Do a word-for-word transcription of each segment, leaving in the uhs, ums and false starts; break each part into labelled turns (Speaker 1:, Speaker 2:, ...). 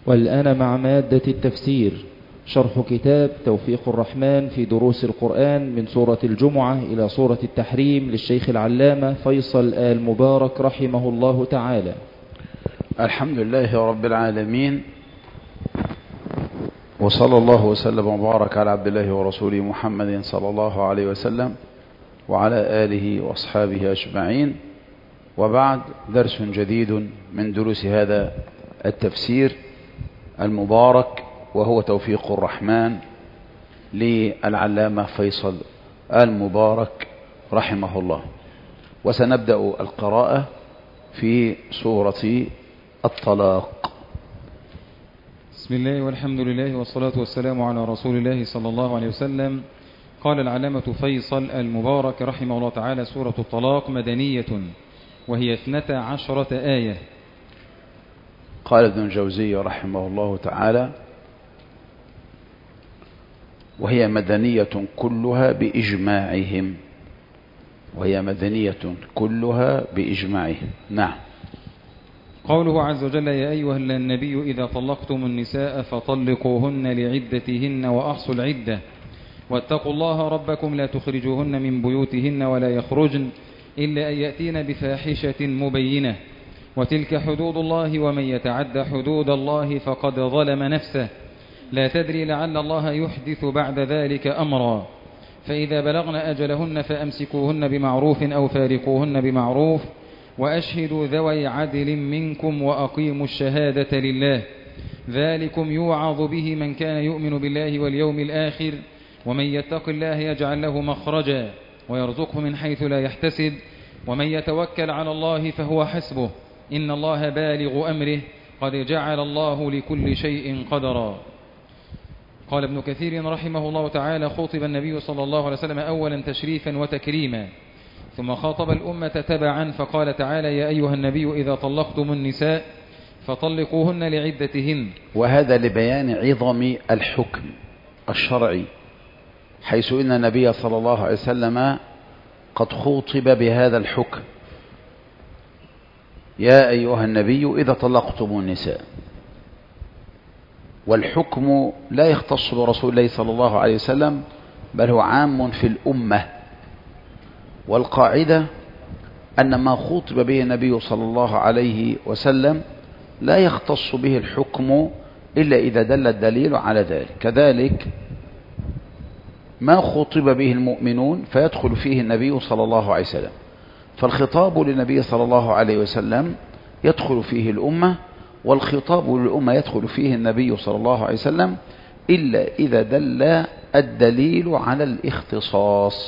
Speaker 1: والآن مع مادة التفسير، شرح كتاب توفيق الرحمن في دروس القرآن من سورة الجمعة إلى سورة التحريم للشيخ العلامة فيصل آل مبارك رحمه الله تعالى.
Speaker 2: الحمد لله رب العالمين، وصلى الله وسلم وبارك على عبد الله ورسوله محمد صلى الله عليه وسلم وعلى آله وأصحابه أجمعين. وبعد، درس جديد من دروس هذا التفسير المبارك، وهو توفيق الرحمن للعلامة فيصل آل مبارك رحمه الله. وسنبدأ القراءة في سورة الطلاق.
Speaker 3: بسم الله والحمد لله والصلاة والسلام على رسول الله صلى الله عليه وسلم. قال العلامة فيصل المبارك رحمه الله تعالى: سورة الطلاق مدنية وهي اثنتا عشرة آية.
Speaker 2: قال ابن الجوزي رحمه الله تعالى: وهي مدنية كلها بإجماعهم. وهي مدنية كلها بإجماعهم. نعم.
Speaker 3: قوله عز وجل: يا أيها النبي إذا طلقتم النساء فطلقوهن لعدتهن وأحصوا العدة واتقوا الله ربكم لا تخرجوهن من بيوتهن ولا يخرجن إلا أن يأتين بفاحشة مبينة وتلك حدود الله ومن يتعد حدود الله فقد ظلم نفسه لا تدري لعل الله يحدث بعد ذلك أمرا فإذا بلغن أجلهن فأمسكوهن بمعروف أو فارقوهن بمعروف وأشهدوا ذوي عدل منكم وأقيموا الشهادة لله ذلكم يوعظ به من كان يؤمن بالله واليوم الآخر ومن يتق الله يجعل له مخرجا ويرزقه من حيث لا يحتسب ومن يتوكل على الله فهو حسبه إن الله بالغ أمره قد جعل الله لكل شيء قدرا. قال ابن كثير رحمه الله تعالى: خطب النبي صلى الله عليه وسلم أولا تشريفا وتكريما ثم خاطب الأمة تبعا فقال تعالى: يا أيها النبي إذا طلقتم النساء فطلقوهن لعدتهن.
Speaker 2: وهذا لبيان عظم الحكم الشرعي، حيث إن النبي صلى الله عليه وسلم قد خوطب بهذا الحكم: يا أيها النبي إذا طلقتم النساء. والحكم لا يختص برسول الله صلى الله عليه وسلم، بل هو عام في الأمة. والقاعدة أن ما خوطب به النبي صلى الله عليه وسلم لا يختص به الحكم إلا إذا دل الدليل على ذلك. كذلك ما خوطب به المؤمنون فيدخل فيه النبي صلى الله عليه وسلم، فالخطاب للنبي صلى الله عليه وسلم يدخل فيه الأمة، والخطاب للأمة يدخل فيه النبي صلى الله عليه وسلم إلا إذا دل الدليل على الاختصاص.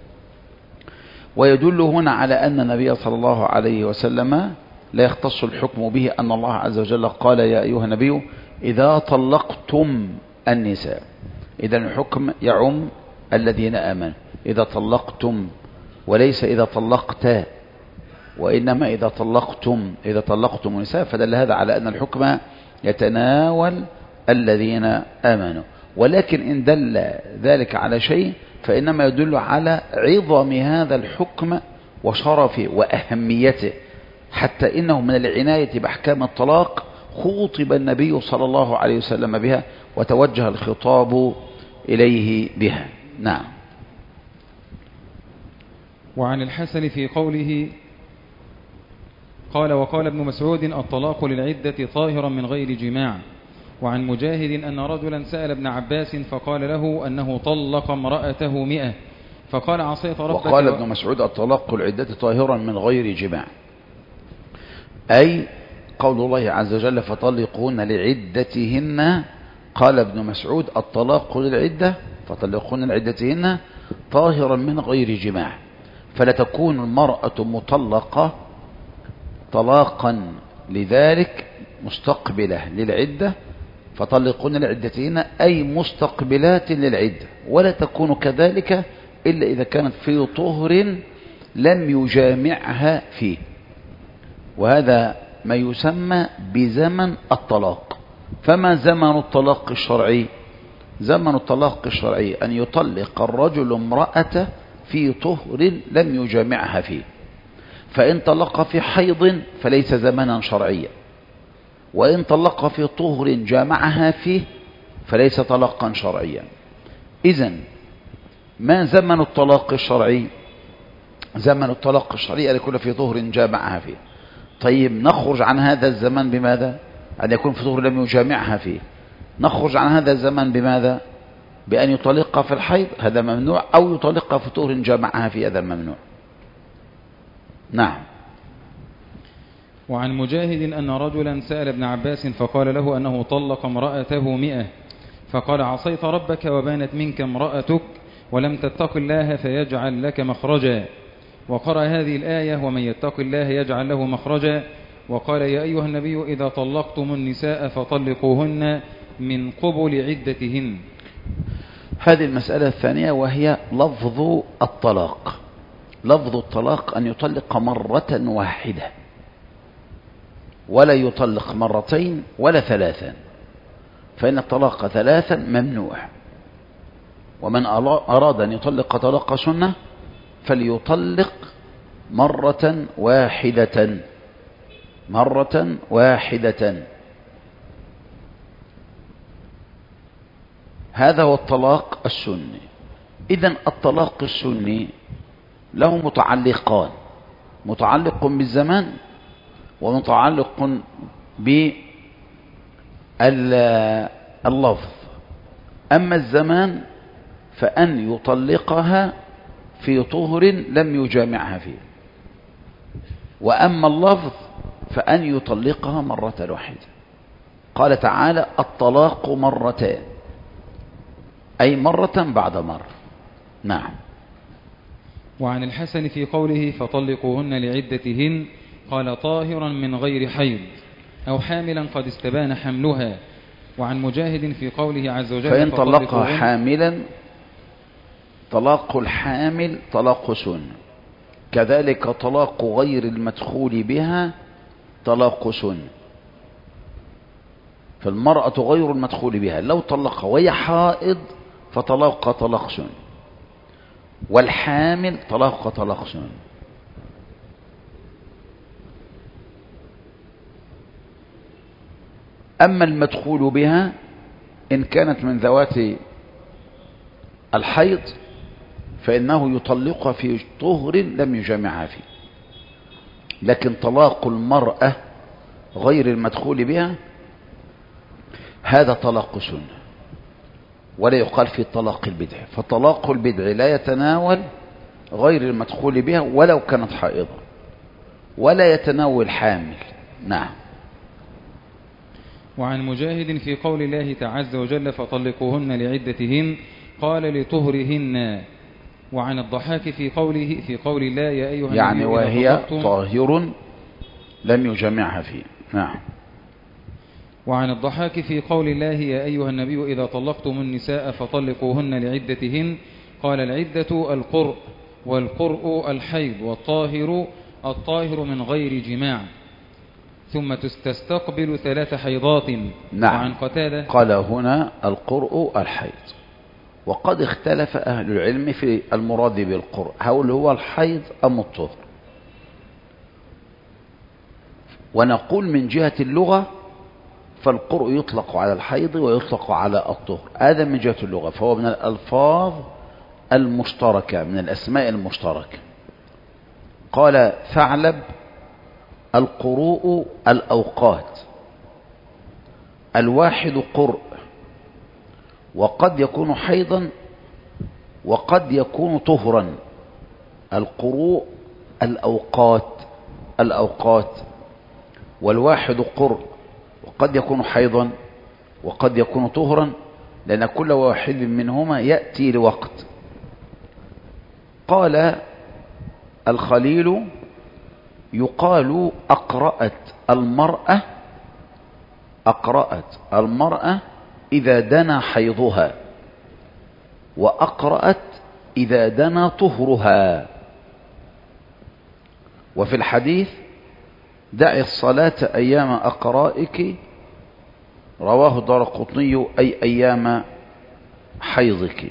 Speaker 2: ويدل هنا على أن النبي صلى الله عليه وسلم لا يختص الحكم به أن الله عز وجل قال: يا أيها النبي إذا طلقتم النساء. إذا الحكم يعم الذين آمنوا إذا طلقتم، وليس إذا طلقت، وإنما إذا طلقتم إذا طلقتم النساء. فدل هذا على أن الحكم يتناول الذين آمنوا. ولكن إن دل ذلك على شيء فإنما يدل على عظم هذا الحكم وشرفه وأهميته، حتى إنه من العناية بأحكام الطلاق خوطب النبي صلى الله عليه وسلم بها وتوجه الخطاب إليه بها. نعم.
Speaker 3: وعن الحسن في قوله قال: وقال ابن مسعود: الطلاق للعدة طاهرا من غير جماع. وعن مجاهد أن رجلا سأل ابن عباس فقال له أنه طلق امرأته مئة فقال: عصيت ربك.
Speaker 2: وقال ابن مسعود: الطلاق للعدة طاهرا من غير جماع، أي قول الله عز وجل: فطلقون لعدتهن. قال ابن مسعود: الطلاق للعدة فطلقون لعدتهن طاهرا من غير جماع، فلا تكون المرأة مطلقة طلاقا لذلك مستقبلة للعدة، فطلقون لعدتهن أي مستقبلات للعدة، ولا تكون كذلك إلا إذا كانت في طهر لم يجامعها فيه. وهذا ما يسمى بزمن الطلاق. فما زمن الطلاق الشرعي؟ زمن الطلاق الشرعي أن يطلق الرجل امرأته في طهر لم يجامعها فيه، فإن طلق في حيض فليس زمنا شرعيا، وإن طلقها في طهر جامعها فيه فليس طلاقا شرعيا. إذن ما زمن الطلاق الشرعي؟ زمن الطلاق الشرعي أن يكون في طهر جامعها فيه. طيب نخرج عن هذا الزمن بماذا؟ أن يكون في طهر لم يجامعها فيه. نخرج عن هذا الزمن بماذا؟ بأن يطلقها في الحيض، هذا ممنوع، أو يطلقها في طهر جامعها فيه، هذا ممنوع. نعم.
Speaker 3: وعن مجاهد أن رجلا سأل ابن عباس فقال له أنه طلق امرأته مئة، فقال عصيت ربك وبانت منك امرأتك ولم تتق الله فيجعل لك مخرجا، وقرأ هذه الآية ومن يتق الله يجعل له مخرجا، وقال يا أيها النبي إذا طلقتم النساء فطلقوهن من قبل عدتهن.
Speaker 2: هذه المسألة الثانية وهي لفظ الطلاق. لفظ الطلاق أن يطلق مرة واحدة، ولا يطلق مرتين ولا ثلاثا، فإن الطلاق ثلاثا ممنوع. ومن أراد أن يطلق طلاق سنة فليطلق مرة واحدة، مرة واحدة. هذا هو الطلاق السني. إذن الطلاق السني له متعلقان، متعلق بالزمان ومتعلق باللفظ. أما الزمان فأن يطلقها في طهر لم يجامعها فيه، وأما اللفظ فأن يطلقها مرة واحدة. قال تعالى الطلاق مرتان، أي مرة بعد مرة. نعم.
Speaker 3: وعن الحسن في قوله فطلقوهن لعدتهن قال طاهرا من غير حيض أو حاملا قد استبان حملها. وعن مجاهد في قوله عز وجل
Speaker 2: فإن طلقها حاملا، طلاق الحامل طلاق سنة، كذلك طلاق غير المدخول بها طلاق سنة. فالمرأة غير المدخول بها لو طلقها وهي حائض فطلاق طلاق سنة، والحامل طلاق طلاق سنة. أما المدخول بها إن كانت من ذوات الحيض فإنه يطلقها في طهر لم يجامعها فيه. لكن طلاق المرأة غير المدخول بها هذا طلاق سنة، ولا يقال في طلاق البدع. فطلاق البدع لا يتناول غير المدخول بها ولو كانت حائضة، ولا يتناول حامل. نعم.
Speaker 3: وعن مجاهد في قول الله عز وجل فطلقوهن لعدتهن قال لطهرهن. وعن الضحاك في قوله في قول الله يا أيها
Speaker 2: يعني وهي
Speaker 3: طلقتم
Speaker 2: طاهر لم يجمعها فيه. نعم.
Speaker 3: وعن الضحاك في قول الله يا أيها النبي إذا طلقتم النساء فطلقوهن لعدتهن قال العدة القرء، والقرء الحيض، والطاهر الطاهر من غير جماع، ثم تستقبل ثلاث حيضات.
Speaker 2: نعم.
Speaker 3: وعن قتادة
Speaker 2: قال هنا القرء الحيض. وقد اختلف أهل العلم في المراد بالقرء، هل هو الحيض أم الطهر؟ ونقول من جهة اللغة فالقرء يطلق على الحيض ويطلق على الطهر، هذا من جهة اللغة، فهو من الألفاظ المشتركة، من الأسماء المشتركة. قال ثعلب القروء الأوقات، الواحد قرء، وقد يكون حيضا وقد يكون طهرا. القروء الأوقات الأوقات والواحد قرء، وقد يكون حيضا وقد يكون طهرا، لأن كل واحد منهما يأتي لوقت. قال الخليل يقال أقرأت المرأة أقرأت المرأة إذا دنا حيضها، وأقرأت إذا دنا طهرها. وفي الحديث دعي الصلاة أيام أقرائك، رواه الدارقطني، أي أيام حيضك.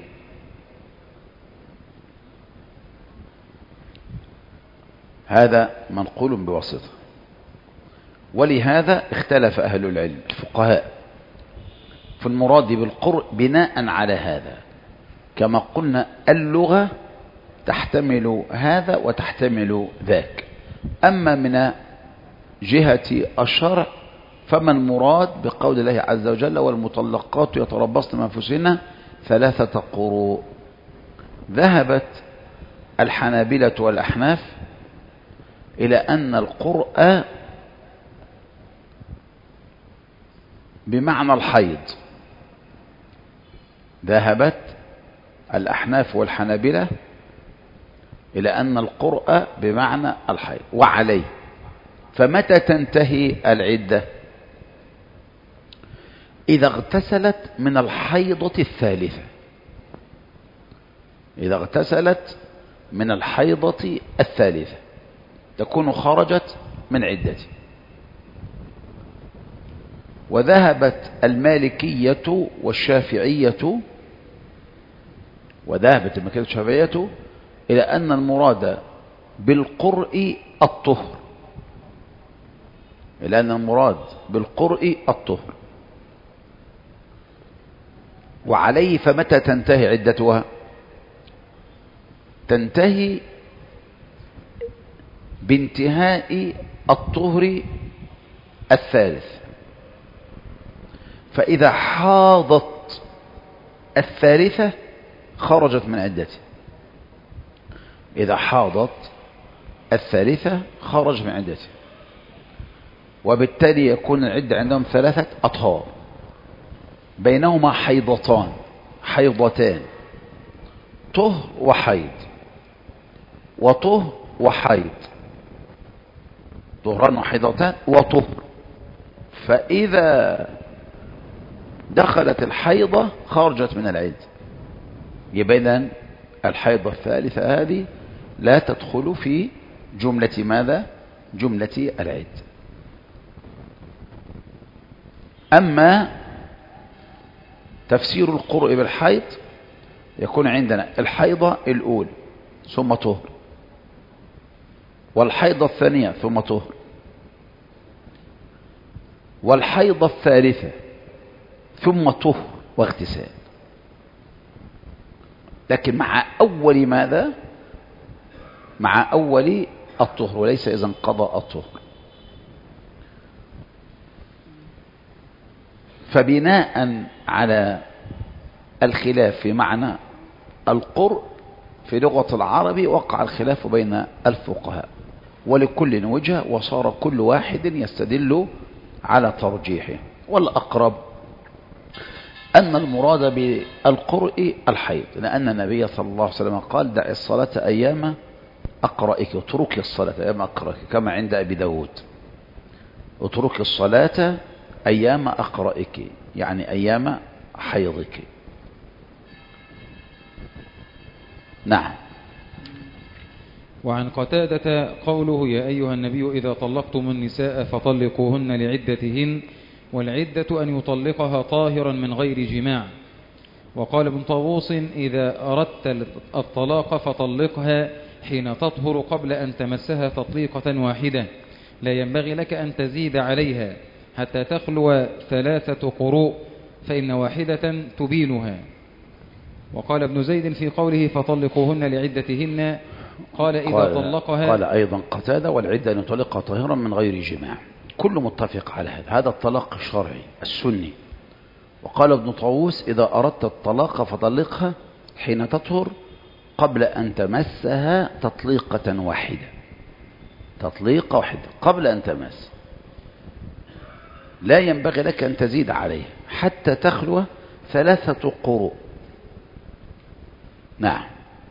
Speaker 2: هذا منقول بواسطة. ولهذا اختلف أهل العلم الفقهاء في المراد بالقرء بناء على هذا. كما قلنا اللغة تحتمل هذا وتحتمل ذاك. أما من جهة الشرع فما المراد بقول الله عز وجل والمطلقات يتربصن بأنفسهن ثلاثة قروء؟ ذهبت الحنابلة والأحناف إلى أن القرء بمعنى الحيض. ذهبت الأحناف والحنابلة إلى أن القرء بمعنى الحيض. وعليه فمتى تنتهي العدة؟ إذا اغتسلت من الحيضة الثالثة. إذا اغتسلت من الحيضة الثالثة تكون خرجت من عدته. وذهبت المالكية والشافعية وذهبت المالكية والشافعية إلى أن المراد بالقرء الطهر. إلى أن المراد بالقرء الطهر. وعليه فمتى تنتهي عدتها؟ تنتهي بانتهاء الطهر الثالث. فإذا حاضت الثالثة خرجت من عدته. إذا حاضت الثالثة خرج من عدته. وبالتالي يكون العدة عندهم ثلاثة أطهار بينهما حيضتان حيضتان طهر وحيض وطهر وحيض طهران وحيضتان وطهر. فإذا دخلت الحيضة خرجت من العدة. يبقى إذن الحيضة الثالثة هذه لا تدخل في جملة ماذا؟ جملة العدة. أما تفسير القرء بالحيض يكون عندنا الحيضة الأولى ثم طهر، والحيضة الثانية ثم طهر، والحيضة الثالثة ثم طهر واغتسال. لكن مع أول ماذا؟ مع أول الطهر، وليس إذا انقضى الطهر. فبناء على الخلاف في معنى القرء في لغة العرب وقع الخلاف بين الفقهاء، ولكل وجهة، وصار كل واحد يستدل على ترجيحه. والأقرب أن المراد بالقرء الحيض، لأن النبي صلى الله عليه وسلم قال دع الصلاة أيام أقرئك، اتركي الصلاة أيام أقرئك، كما عند أبي داود اتركي الصلاة أيام أقرئك، يعني أيام حيضك. نعم.
Speaker 3: وعن قتادة قوله يا أيها النبي إذا طلقتم النساء فطلقوهن لعدتهن، والعدة أن يطلقها طاهرا من غير جماع. وقال ابن طاووس إذا أردت الطلاق فطلقها حين تطهر قبل أن تمسها تطليقة واحدة، لا ينبغي لك أن تزيد عليها حتى تخلو ثلاثة قروء، فإن واحدة تبينها. وقال ابن زيد في قوله فطلقوهن لعدتهن قال إذا
Speaker 2: قال
Speaker 3: طلقها
Speaker 2: قال أيضا قتادة والعدة أن يطلقها طاهرا من غير جماع. كل متفق على هذا. هذا الطلاق الشرعي السني. وقال ابن طاووس إذا أردت الطلاق فطلقها حين تطهر قبل أن تمسها تطليقة واحدة، تطليقة واحدة قبل أن تمس، لا ينبغي لك أن تزيد عليها حتى تخلو ثلاثة قروء. نعم.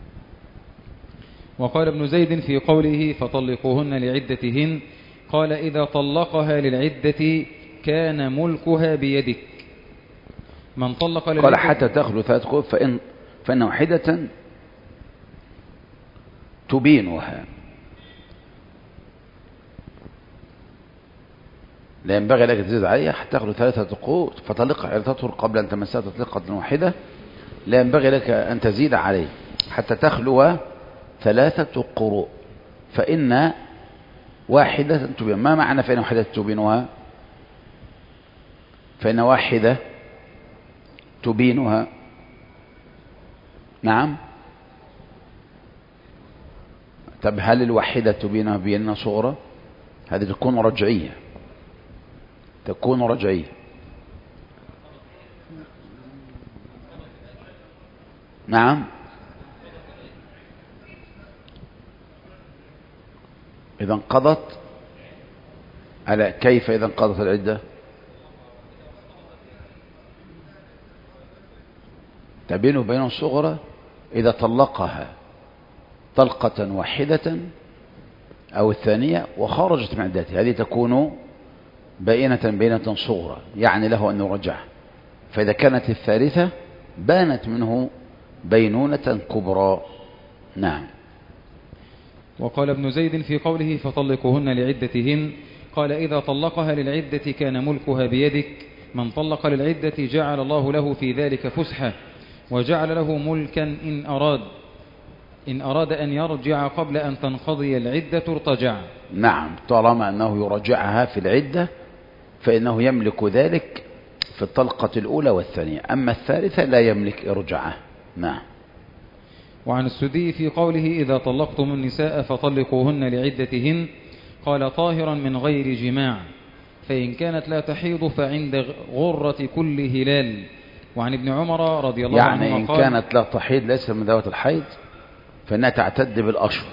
Speaker 3: وقال ابن زيد في قوله فطلقوهن لعدتهن قال إذا طلقها للعدة كان ملكها بيدك. من طلق للعدة
Speaker 2: قال حتى تخلو ثلاثة قروء فإن, فإن واحدة تبينها، لا ينبغي لك تزيد عليها حتى تخلو ثلاثة قروء فطلقها حين تطهر قبل أن تمسها تطلقة واحدة، لا ينبغي لك أن تزيد عليه حتى تخلو ثلاثة قروء، فإن واحدة تبين. ما معنى فإن واحدة تبينها؟ فإن واحدة تبينها. نعم. طب هل الواحدة تبينها بينة صغرى؟ هذه تكون رجعية، تكون رجعية. نعم. إذا انقضت على كيف؟ إذا انقضت العدة تبين بين الصغرى إذا طلقها طلقة واحدة أو الثانية وخرجت من عدتها، هذه تكون بينة بينة صغرى، يعني له أن يرجعها. فإذا كانت الثالثة بانت منه بينونة كبرى. نعم.
Speaker 3: وقال ابن زيد في قوله فطلقوهن لعدتهن، قال إذا طلقها للعدة كان ملكها بيدك. من طلق للعدة جعل الله له في ذلك فسحة، وجعل له ملكا إن أراد إن أراد أن يرجع قبل أن تنقضي العدة ارتجع.
Speaker 2: نعم، طالما أنه يرجعها في العدة فإنه يملك ذلك في الطلقة الأولى والثانية، أما الثالثة لا يملك إرجعه. نعم.
Speaker 3: وعن السدي في قوله إذا طلقتم النساء فطلقوهن لعدتهن، قال طاهرا من غير جماع، فإن كانت لا تحيض فعند غرة كل هلال. وعن ابن عمر رضي الله عنهما
Speaker 2: يعني إن
Speaker 3: قال
Speaker 2: كانت لا تحيض ليس من ذوات الحيض فإنها تعتد بالأشهر،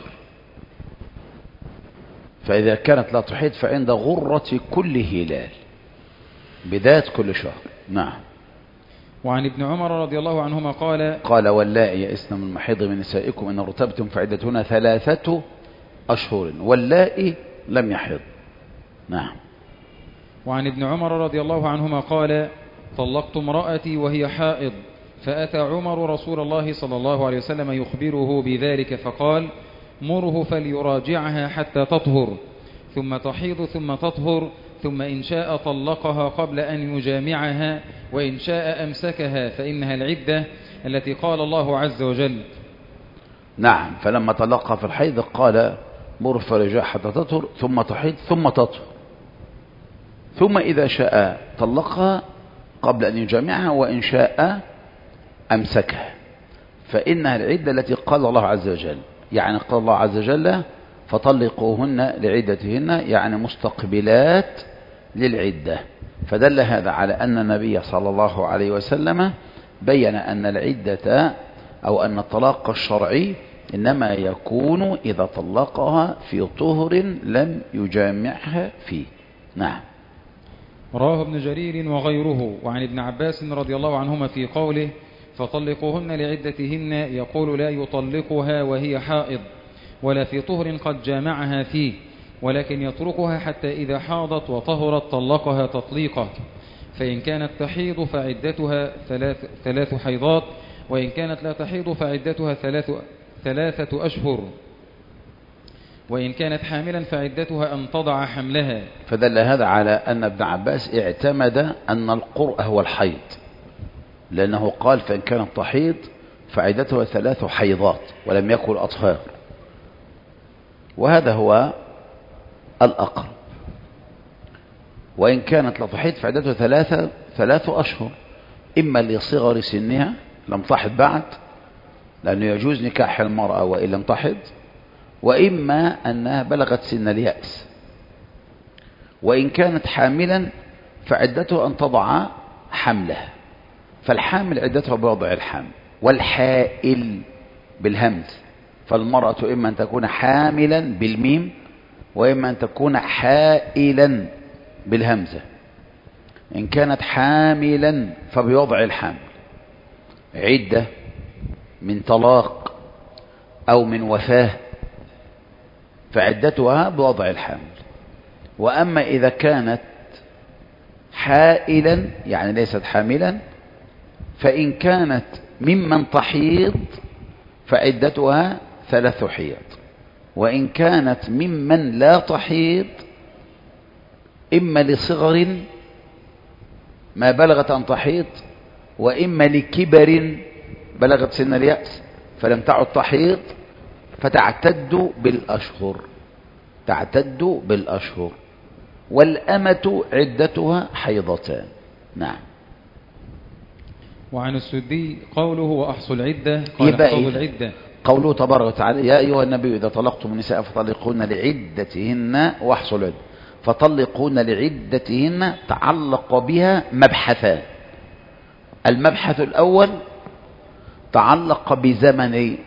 Speaker 2: فإذا كانت لا تحيض فعند غرة كل هلال، بداية كل شهر. نعم.
Speaker 3: وعن ابن عمر رضي الله عنهما قال
Speaker 2: قال واللائي يئسن من المحيض من نسائكم إن ارتبتم فعدتهن ثلاثة أشهر واللائي لم يحض. نعم.
Speaker 3: وعن ابن عمر رضي الله عنهما قال طلقت امرأتي وهي حائض، فأتى عمر رسول الله صلى الله عليه وسلم يخبره بذلك فقال مره فليراجعها حتى تطهر، ثم تحيض ثم تطهر، ثم إن شاء طلقها قبل أن يجامعها، وإن شاء أمسكها، فإنها العدة التي قال الله عز وجل.
Speaker 2: نعم. فلما طلقها في الحيض قال مر فليراجعها حتى تطهر ثم تحيض ثم تطهر، ثم إذا شاء طلقها قبل أن يجامعها، وإن شاء أمسكها، فإنها العدة التي قال الله عز وجل. يعني قال الله عز وجل فطلقوهن لعدتهن، يعني مستقبلات للعدة. فدل هذا على أن النبي صلى الله عليه وسلم بين أن العدة أو أن الطلاق الشرعي إنما يكون إذا طلقها في طهر لم يجامعها فيه. نعم.
Speaker 3: رواه ابن جرير وغيره. وعن ابن عباس رضي الله عنهما في قوله فطلقوهن لعدتهن يقول لا يطلقها وهي حائض ولا في طهر قد جامعها فيه، ولكن يتركها حتى إذا حاضت وطهرت طلقها تطليقا، فإن كانت تحيض فعدتها ثلاث, ثلاث حيضات، وإن كانت لا تحيض فعدتها ثلاث ثلاثة أشهر، وإن كانت حاملا فعدتها أن تضع حملها.
Speaker 2: فدل هذا على أن ابن عباس اعتمد أن القرء هو الحيض، لأنه قال فإن كانت تحيض فعدتها ثلاث حيضات ولم يقل أطهار، وهذا هو الأقرب. وإن كانت لا تحيض فعدتها ثلاثة ثلاث أشهر، إما لصغر سنها لم تحض بعد لأنه يجوز نكاح المرأة وإن لم تحض، وإما أنها بلغت سن اليأس. وإن كانت حاملا فعدتها أن تضع حملها، فالحامل عدتها بوضع الحمل، والحائل بالهمز، فالمرأة إما أن تكون حاملا بالميم وإما أن تكون حائلا بالهمزة. إن كانت حاملا فبوضع الحمل، عدة من طلاق أو من وفاة فعدتها بوضع الحمل. وأما إذا كانت حائلا يعني ليست حاملا، فإن كانت ممن تحيض فعدتها ثلاث حيض، وإن كانت ممن لا تحيض إما لصغر ما بلغت أن تحيض، وإما لكبر بلغت سن اليأس فلم تعد تحيض فتعتد بالأشهر. تعتد بالأشهر، والأمة عدتها حيضتان. نعم.
Speaker 3: وعن السدي قوله وأحصوا العدة قال احفظوا العدة.
Speaker 2: قوله تبارك وتعالى يا أيها النبي إذا طلقتم النساء فطلقوهن لعدتهن واحصوا العدة، فطلقوهن لعدتهن تعلق بها مبحثان. المبحث الأول تعلق بزمن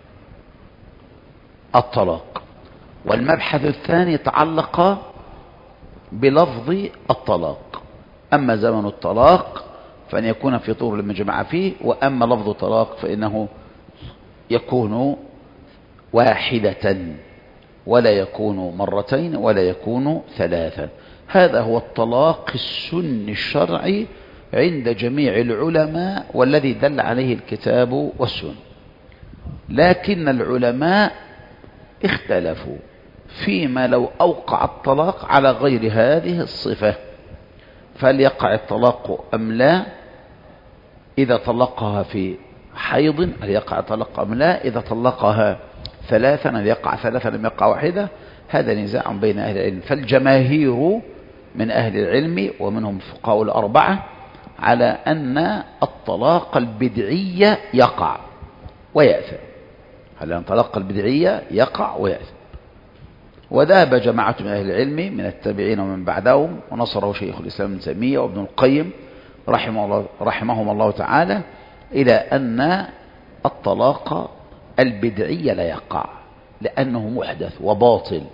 Speaker 2: الطلاق، والمبحث الثاني تعلق بلفظ الطلاق. أما زمن الطلاق فأن يكون في طور المجمع فيه، وأما لفظ الطلاق فإنه يكون واحدة ولا يكون مرتين ولا يكون ثلاثة. هذا هو الطلاق السني الشرعي عند جميع العلماء، والذي دل عليه الكتاب والسنة. لكن العلماء اختلفوا فيما لو أوقع الطلاق على غير هذه الصفة، فليقع الطلاق أم لا؟ إذا طلقها في حيض هل يقع طلاق أم لا؟ إذا طلقها ثلاثا هل يقع ثلاثا لم يقع واحدة؟ هذا نزاع بين أهل العلم. فالجماهير من أهل العلم ومنهم الفقهاء الأربعة على أن الطلاق البدعي يقع ويأثم. هل أن طلاق البدعية يقع ويأثم. وذهب جماعة من أهل العلم من التابعين ومن بعدهم، ونصره شيخ الإسلام ابن تيمية وابن القيم رحمه الله رحمهم الله تعالى، إلى أن الطلاق البدعي لا يقع لأنه محدث وباطل.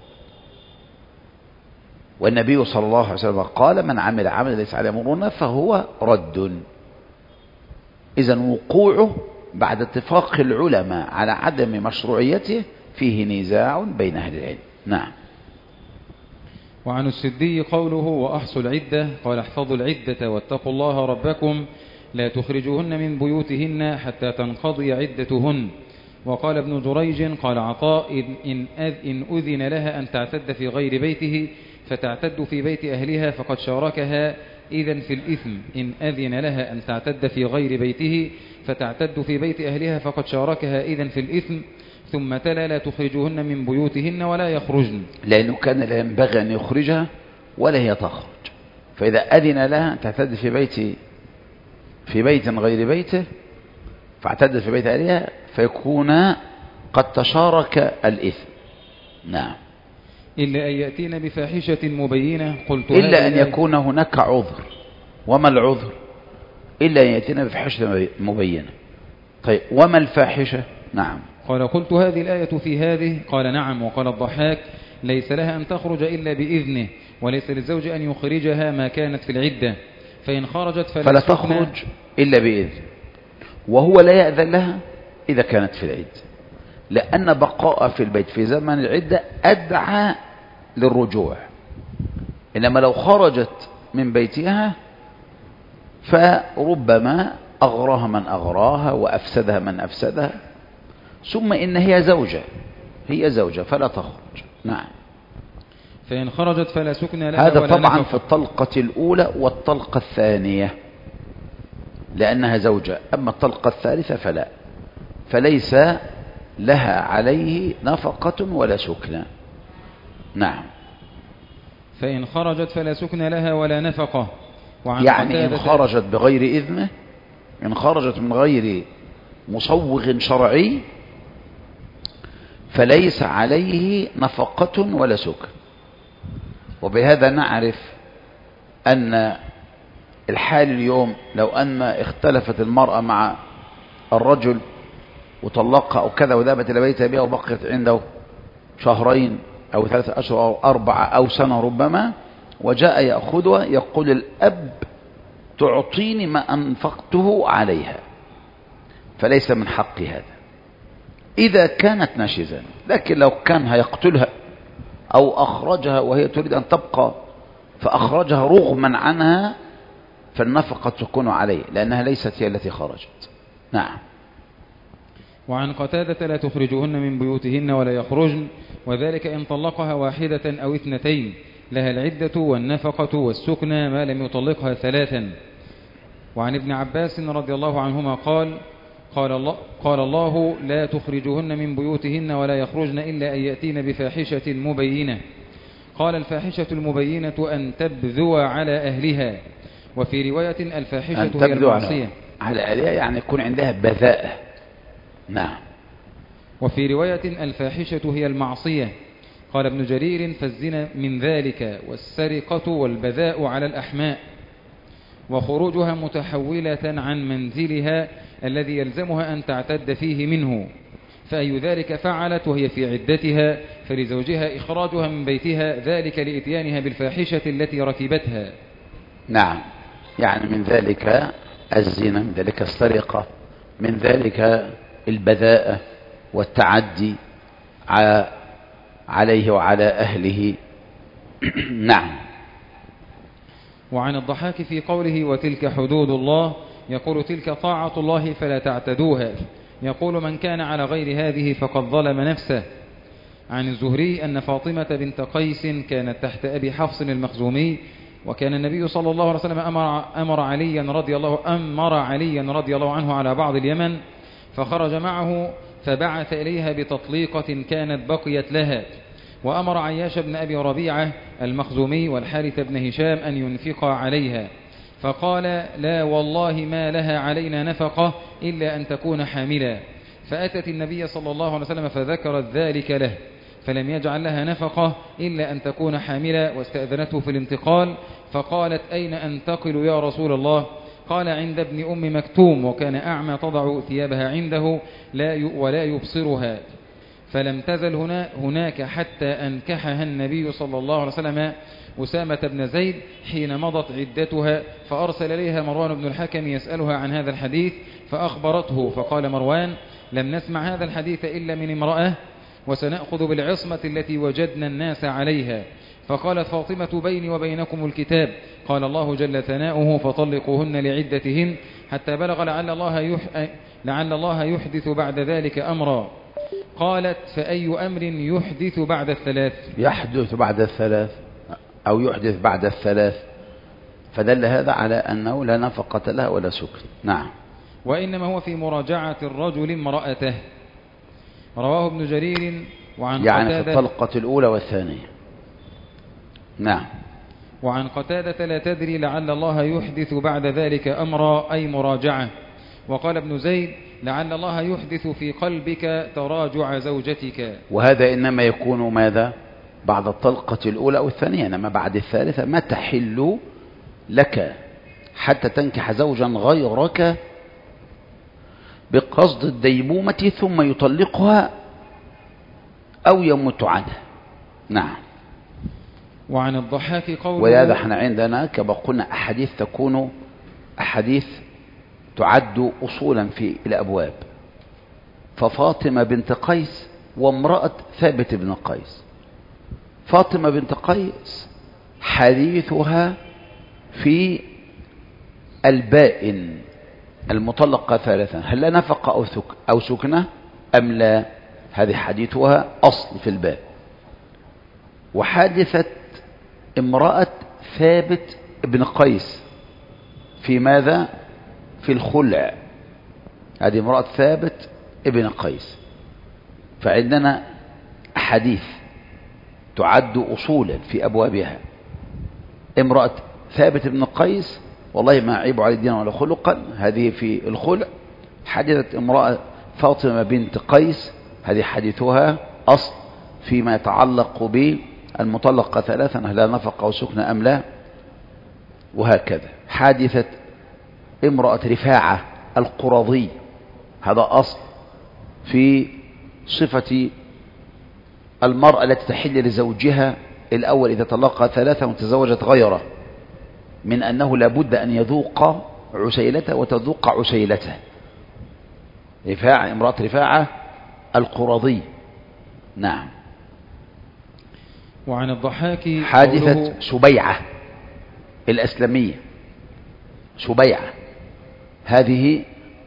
Speaker 2: والنبي صلى الله عليه وسلم قال من عمل عملا ليس عليه أمرنا فهو رد. إذن وقوعه بعد اتفاق العلماء على عدم مشروعيته فيه نزاع بين أهل العلم. نعم.
Speaker 3: وعن السدي قوله وأحصوا العدة قال احفظوا العدة واتقوا الله ربكم لا تخرجوهن من بيوتهن حتى تنقضي عدتهن. وقال ابن جريج قال عطاء إن, إن أذن لها أن تعتد في غير بيته فتعتد في بيت أهلها فقد شاركها إذن في الإثم. إن أذن لها أن تعتد في غير بيته فتعتد في بيت أهلها فقد شاركها إذن في الإثم. ثم تلا لا تخرجوهن من بيوتهن ولا يخرجن،
Speaker 2: لأنه كان لا ينبغي أن يخرجها ولا هي تخرج. فإذا أذن لها أن تعتد في بيت في بيت غير بيته فاعتد في بيت أهلها فيكون قد تشارك الإثم. نعم.
Speaker 3: إلا أن يأتين بفاحشة مبينة قلت
Speaker 2: إلا أن يكون هناك عذر. وما العذر؟ إلا أن يأتين بفاحشة مبينة. طيب وما الفاحشة؟ نعم.
Speaker 3: قال قلت هذه الآية في هذه؟ قال نعم. وقال الضحاك ليس لها أن تخرج إلا بإذنه، وليس للزوج أن يخرجها ما كانت في العدة، فإن خرجت فلا,
Speaker 2: فلا تخرج إلا بإذن، وهو لا يأذن لها إذا كانت في العدة، لأن بقاء في البيت في زمن العدة أدعى للرجوع. إنما لو خرجت من بيتها فربما أغراها من أغراها وأفسدها من أفسدها، ثم إن هي زوجة هي زوجة فلا تخرج. نعم.
Speaker 3: فإن خرجت فلا سكن لها.
Speaker 2: هذا
Speaker 3: ولا
Speaker 2: طبعا
Speaker 3: نفقة.
Speaker 2: في الطلقة الأولى والطلقة الثانية لأنها زوجة. أما الطلقة الثالثة فلا، فليس لها عليه نفقة ولا سكنى. نعم.
Speaker 3: فإن خرجت فلا سكن لها ولا نفقة. وعن
Speaker 2: يعني إن خرجت بغير إذنه، إن خرجت من غير مصوغ شرعي فليس عليه نفقة ولا سكن. وبهذا نعرف أن الحال اليوم لو أن اختلفت المرأة مع الرجل وطلقها أو كذا وذهبت إلى بيتها بها وبقيت عنده شهرين أو ثلاثة أشهر أو أربعة أو سنة ربما، وجاء يأخذها يقول الأب تعطيني ما أنفقته عليها، فليس من حق هذا إذا كانت ناشزا. لكن لو كان هيقتلها أو أخرجها وهي تريد أن تبقى فأخرجها رغما عنها فالنفقة تكون عليه لأنها ليست هي التي خرجت. نعم.
Speaker 3: وعن قتادة لا تخرجوهن من بيوتهن ولا يخرجن، وذلك إن طلقها واحدة أو اثنتين لها العدة والنفقة والسكنى ما لم يطلقها ثلاثا. وعن ابن عباس رضي الله عنهما قال قال الله, قال الله لا تخرجوهن من بيوتهن ولا يخرجن إلا أن يأتين بفاحشة مبينة. قال الفاحشة المبينة أن تبذو على أهلها. وفي رواية الفاحشة هي المعصية
Speaker 2: على أهلها، يعني يكون عندها بذاءة. نعم.
Speaker 3: وفي رواية الفاحشة هي المعصية. قال ابن جرير فالزنا من ذلك والسرقة والبذاء على الأحماء، وخروجها متحولة عن منزلها الذي يلزمها أن تعتد فيه منه، فأي ذلك فعلت وهي في عدتها فلزوجها إخراجها من بيتها، ذلك لإتيانها بالفاحشة التي ركبتها.
Speaker 2: نعم، يعني من ذلك الزنا، من ذلك السرقة، من ذلك البذاءة والتعدي عليه وعلى أهله. نعم.
Speaker 3: وعن الضحاك في قوله وتلك حدود الله يقول تلك طاعة الله فلا تعتدوها، يقول من كان على غير هذه فقد ظلم نفسه. عن الزهري أن فاطمة بنت قيس كانت تحت أبي حفص المخزومي، وكان النبي صلى الله عليه وسلم أمر, أمر, عليا رضي الله أمر عليا رضي الله عنه على بعض اليمن، فخرج معه فبعث إليها بتطليقة كانت بقيت لها، وأمر عياش بن أبي ربيعة المخزومي والحارث بن هشام أن ينفقا عليها، فقال لا والله ما لها علينا نفقة إلا أن تكون حاملا. فأتت النبي صلى الله عليه وسلم فذكرت ذلك له، فلم يجعل لها نفقة إلا أن تكون حاملا، واستأذنته في الانتقال، فقالت أين أنتقل يا رسول الله؟ قال عند ابن أم مكتوم، وكان أعمى تضع ثيابها عنده لا ولا يبصرها. فلم تزل هنا هناك حتى أنكحها النبي صلى الله عليه وسلم أسامة بن زيد حين مضت عدتها، فأرسل إليها مروان بن الحكم يسألها عن هذا الحديث فأخبرته، فقال مروان لم نسمع هذا الحديث إلا من امرأة، وسنأخذ بالعصمة التي وجدنا الناس عليها. فقالت فاطمة بيني وبينكم الكتاب، قال الله جل ثناؤه فطلقوهن لعدتهن حتى بلغ لعل الله, يح... لعل الله يحدث بعد ذلك أمرا. قالت فأي أمر يحدث بعد الثلاث؟
Speaker 2: يحدث بعد الثلاث أو يحدث بعد الثلاث، فدل هذا على أنه لا نفقة لها ولا سكن. نعم.
Speaker 3: وإنما هو في مراجعة الرجل امرأته. رواه ابن جرير وعن
Speaker 2: يعني
Speaker 3: قتادة،
Speaker 2: في الطلقة الأولى والثانية. نعم.
Speaker 3: وعن قتادة لا تدري لعل الله يحدث بعد ذلك أمرا، أي مراجعة. وقال ابن زيد لعل الله يحدث في قلبك تراجع زوجتك،
Speaker 2: وهذا إنما يكون ماذا؟ بعد الطلقة الأولى أو الثانية، إنما بعد الثالثة ما تحل لك حتى تنكح زوجا غيرك بقصد الديمومة ثم يطلقها أو يموت عنها. نعم.
Speaker 3: وعن الضحاك قوله،
Speaker 2: ولهذا احنا عندنا كما قلنا أحاديث تكون أحاديث تعد أصولا في الأبواب. ففاطمة بنت قيس وامرأة ثابت بن قيس. فاطمة بنت قيس حديثها في البائن المطلقة ثلاثا، هل لا نفقة أو, ثك أو سكنة أم لا؟ هذه حديثها أصل في الباب. وحادثة امرأة ثابت بن قيس في ماذا؟ في الخلع. هذه امرأة ثابت ابن قيس. فعندنا حديث تعد أصولا في أبوابها. امرأة ثابت بن قيس والله ما عيب على الدين ولا خلقا، هذه في الخلع. حدثت امرأة فاطمة بنت قيس، هذه حديثها أصل فيما يتعلق بالمطلقة ثلاثا، هل لا نفقة وسكن أم لا؟ وهكذا. حادثة امرأة رفاعة القرظي، هذا أصل في صفة المرأة التي تحل لزوجها الأول إذا طلقها ثلاثة وتزوجت غيره، من أنه لابد أن يذوق عسيلته وتذوق عسيلته. رفاعة، امرأة رفاعة القرظي. نعم.
Speaker 3: وعن الضحاك
Speaker 2: حادثة سبيعة الأسلمية. سبيعة هذه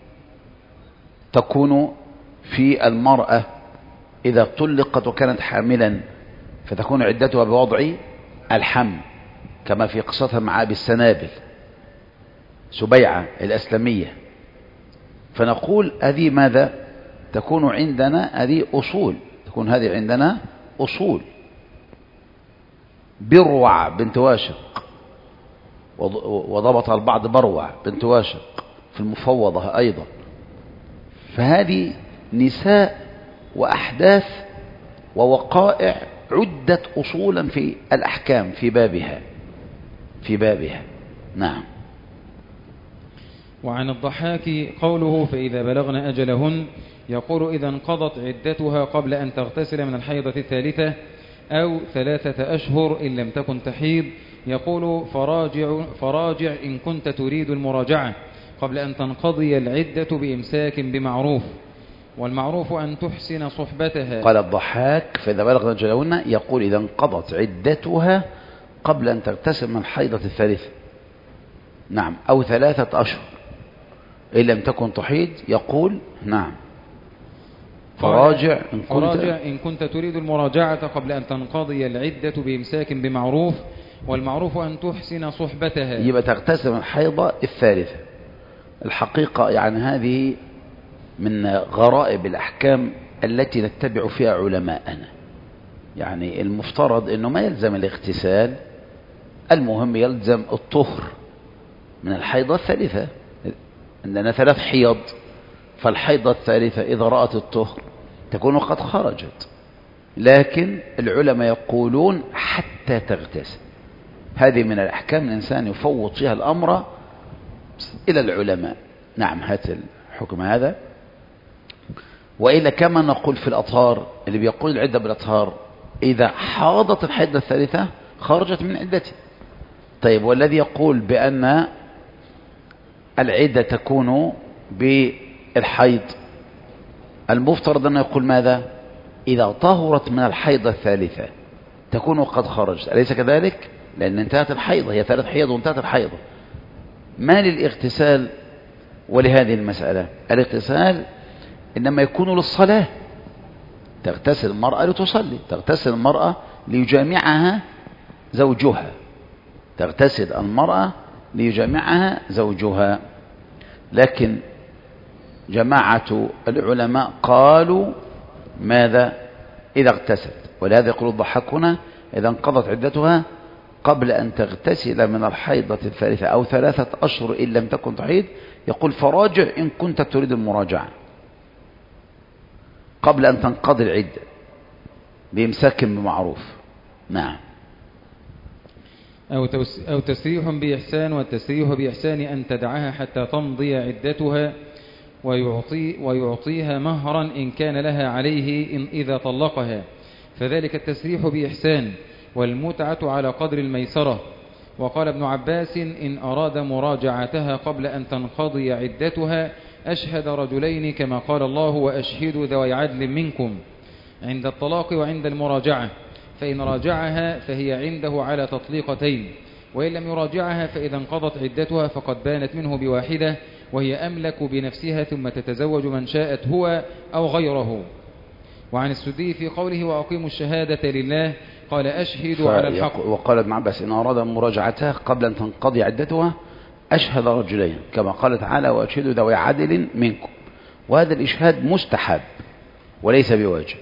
Speaker 2: تكون في المرأة إذا طلقت وكانت حاملا، فتكون عدتها بوضع الحمل كما في قصتها مع أبي السنابل. سبيعة الأسلمية فنقول هذه ماذا تكون عندنا؟ هذه أصول، تكون هذه عندنا أصول. بروع بنت واشق، وضبط البعض بروع بنت واشق في المفوضة أيضا. فهذه نساء وأحداث ووقائع عدت أصولا في الأحكام في بابها في بابها نعم.
Speaker 3: وعن الضحاك قوله فإذا بلغن أجلهن، يقول إذا انقضت عدتها قبل أن تغتسل من الحيضة الثالثة أو ثلاثة أشهر إن لم تكن تحيض، يقول فراجع, فراجع إن كنت تريد المراجعة قبل أن تنقضي العدة بإمساك بمعروف، والمعروف أن تحسن صحبتها.
Speaker 2: قال الضحاك فإذا بلغن أجلهن يقول إذا انقضت عدتها قبل أن تغتسل من الحيضة الثالثة نعم أو ثلاثة أشهر إن لم تكن تحيض، يقول نعم فراجع إن كنت,
Speaker 3: فراجع إن كنت تريد المراجعة قبل أن تنقضي العدة بإمساك بمعروف، والمعروف أن تحسن صحبتها.
Speaker 2: يبقى تغتسل من الحيضة الثالثة. الحقيقة يعني هذه من غرائب الأحكام التي نتبع فيها علماءنا. يعني المفترض أنه ما يلزم الاغتسال، المهم يلزم الطهر من الحيضة الثالثة. عندنا ثلاث حيض، فالحيضة الثالثة إذا رأت الطهر تكون قد خرجت، لكن العلماء يقولون حتى تغتسل. هذه من الأحكام الإنسان يفوض فيها الأمر إلى العلماء. نعم هات الحكم هذا. وإلا كما نقول في الأطهار اللي بيقول العدة بالأطهار إذا حاضت الحيضة الثالثة خرجت من عدته. طيب والذي يقول بأن العدة تكون بالحيض المفترض أنه يقول ماذا؟ إذا طهرت من الحيضة الثالثة تكون قد خرجت، أليس كذلك؟ لأن انتهت الحيضة، هي ثلاث حيض وانتهت الحيضة. ما للاغتسال ولهذه المسألة؟ الاغتسال إنما يكون للصلاة. تغتسل المرأة لتصلي، تغتسل المرأة ليجامعها زوجها، تغتسل المرأة ليجامعها زوجها. لكن جماعة العلماء قالوا ماذا؟ إذا اغتسلت. ولهذا يقول الضحاك هنا إذا انقضت عدتها قبل أن تغتسل من الحيضة الثالثة أو ثلاثة أشهر إن لم تكن تحيض، يقول فراجع إن كنت تريد المراجعة قبل أن تنقضي العدة بإمساك بمعروف. نعم.
Speaker 3: أو, أو تسريح بإحسان، والتسريح بإحسان أن تدعها حتى تمضي عدتها ويعطي ويعطيها مهرا إن كان لها عليه إن إذا طلقها، فذلك التسريح بإحسان، والمتعة على قدر الميسرة. وقال ابن عباس إن أراد مراجعتها قبل أن تنقضي عدتها أشهد رجلين كما قال الله وأشهدوا ذوي عدل منكم عند الطلاق وعند المراجعة، فإن راجعها فهي عنده على تطليقتين، وإن لم يراجعها فإذا انقضت عدتها فقد بانت منه بواحدة وهي أملك بنفسها ثم تتزوج من شاءت هو أو غيره. وعن السدي في قوله وأقيموا الشهادة لله قال أشهدوا على الحق.
Speaker 2: وقال ابن عباس إن أراد مراجعتها قبل أن تنقضي عدتها أشهد رجلين كما قال تعالى وأشهدوا ذوي عدل منكم. وهذا الإشهاد مستحب وليس بواجب.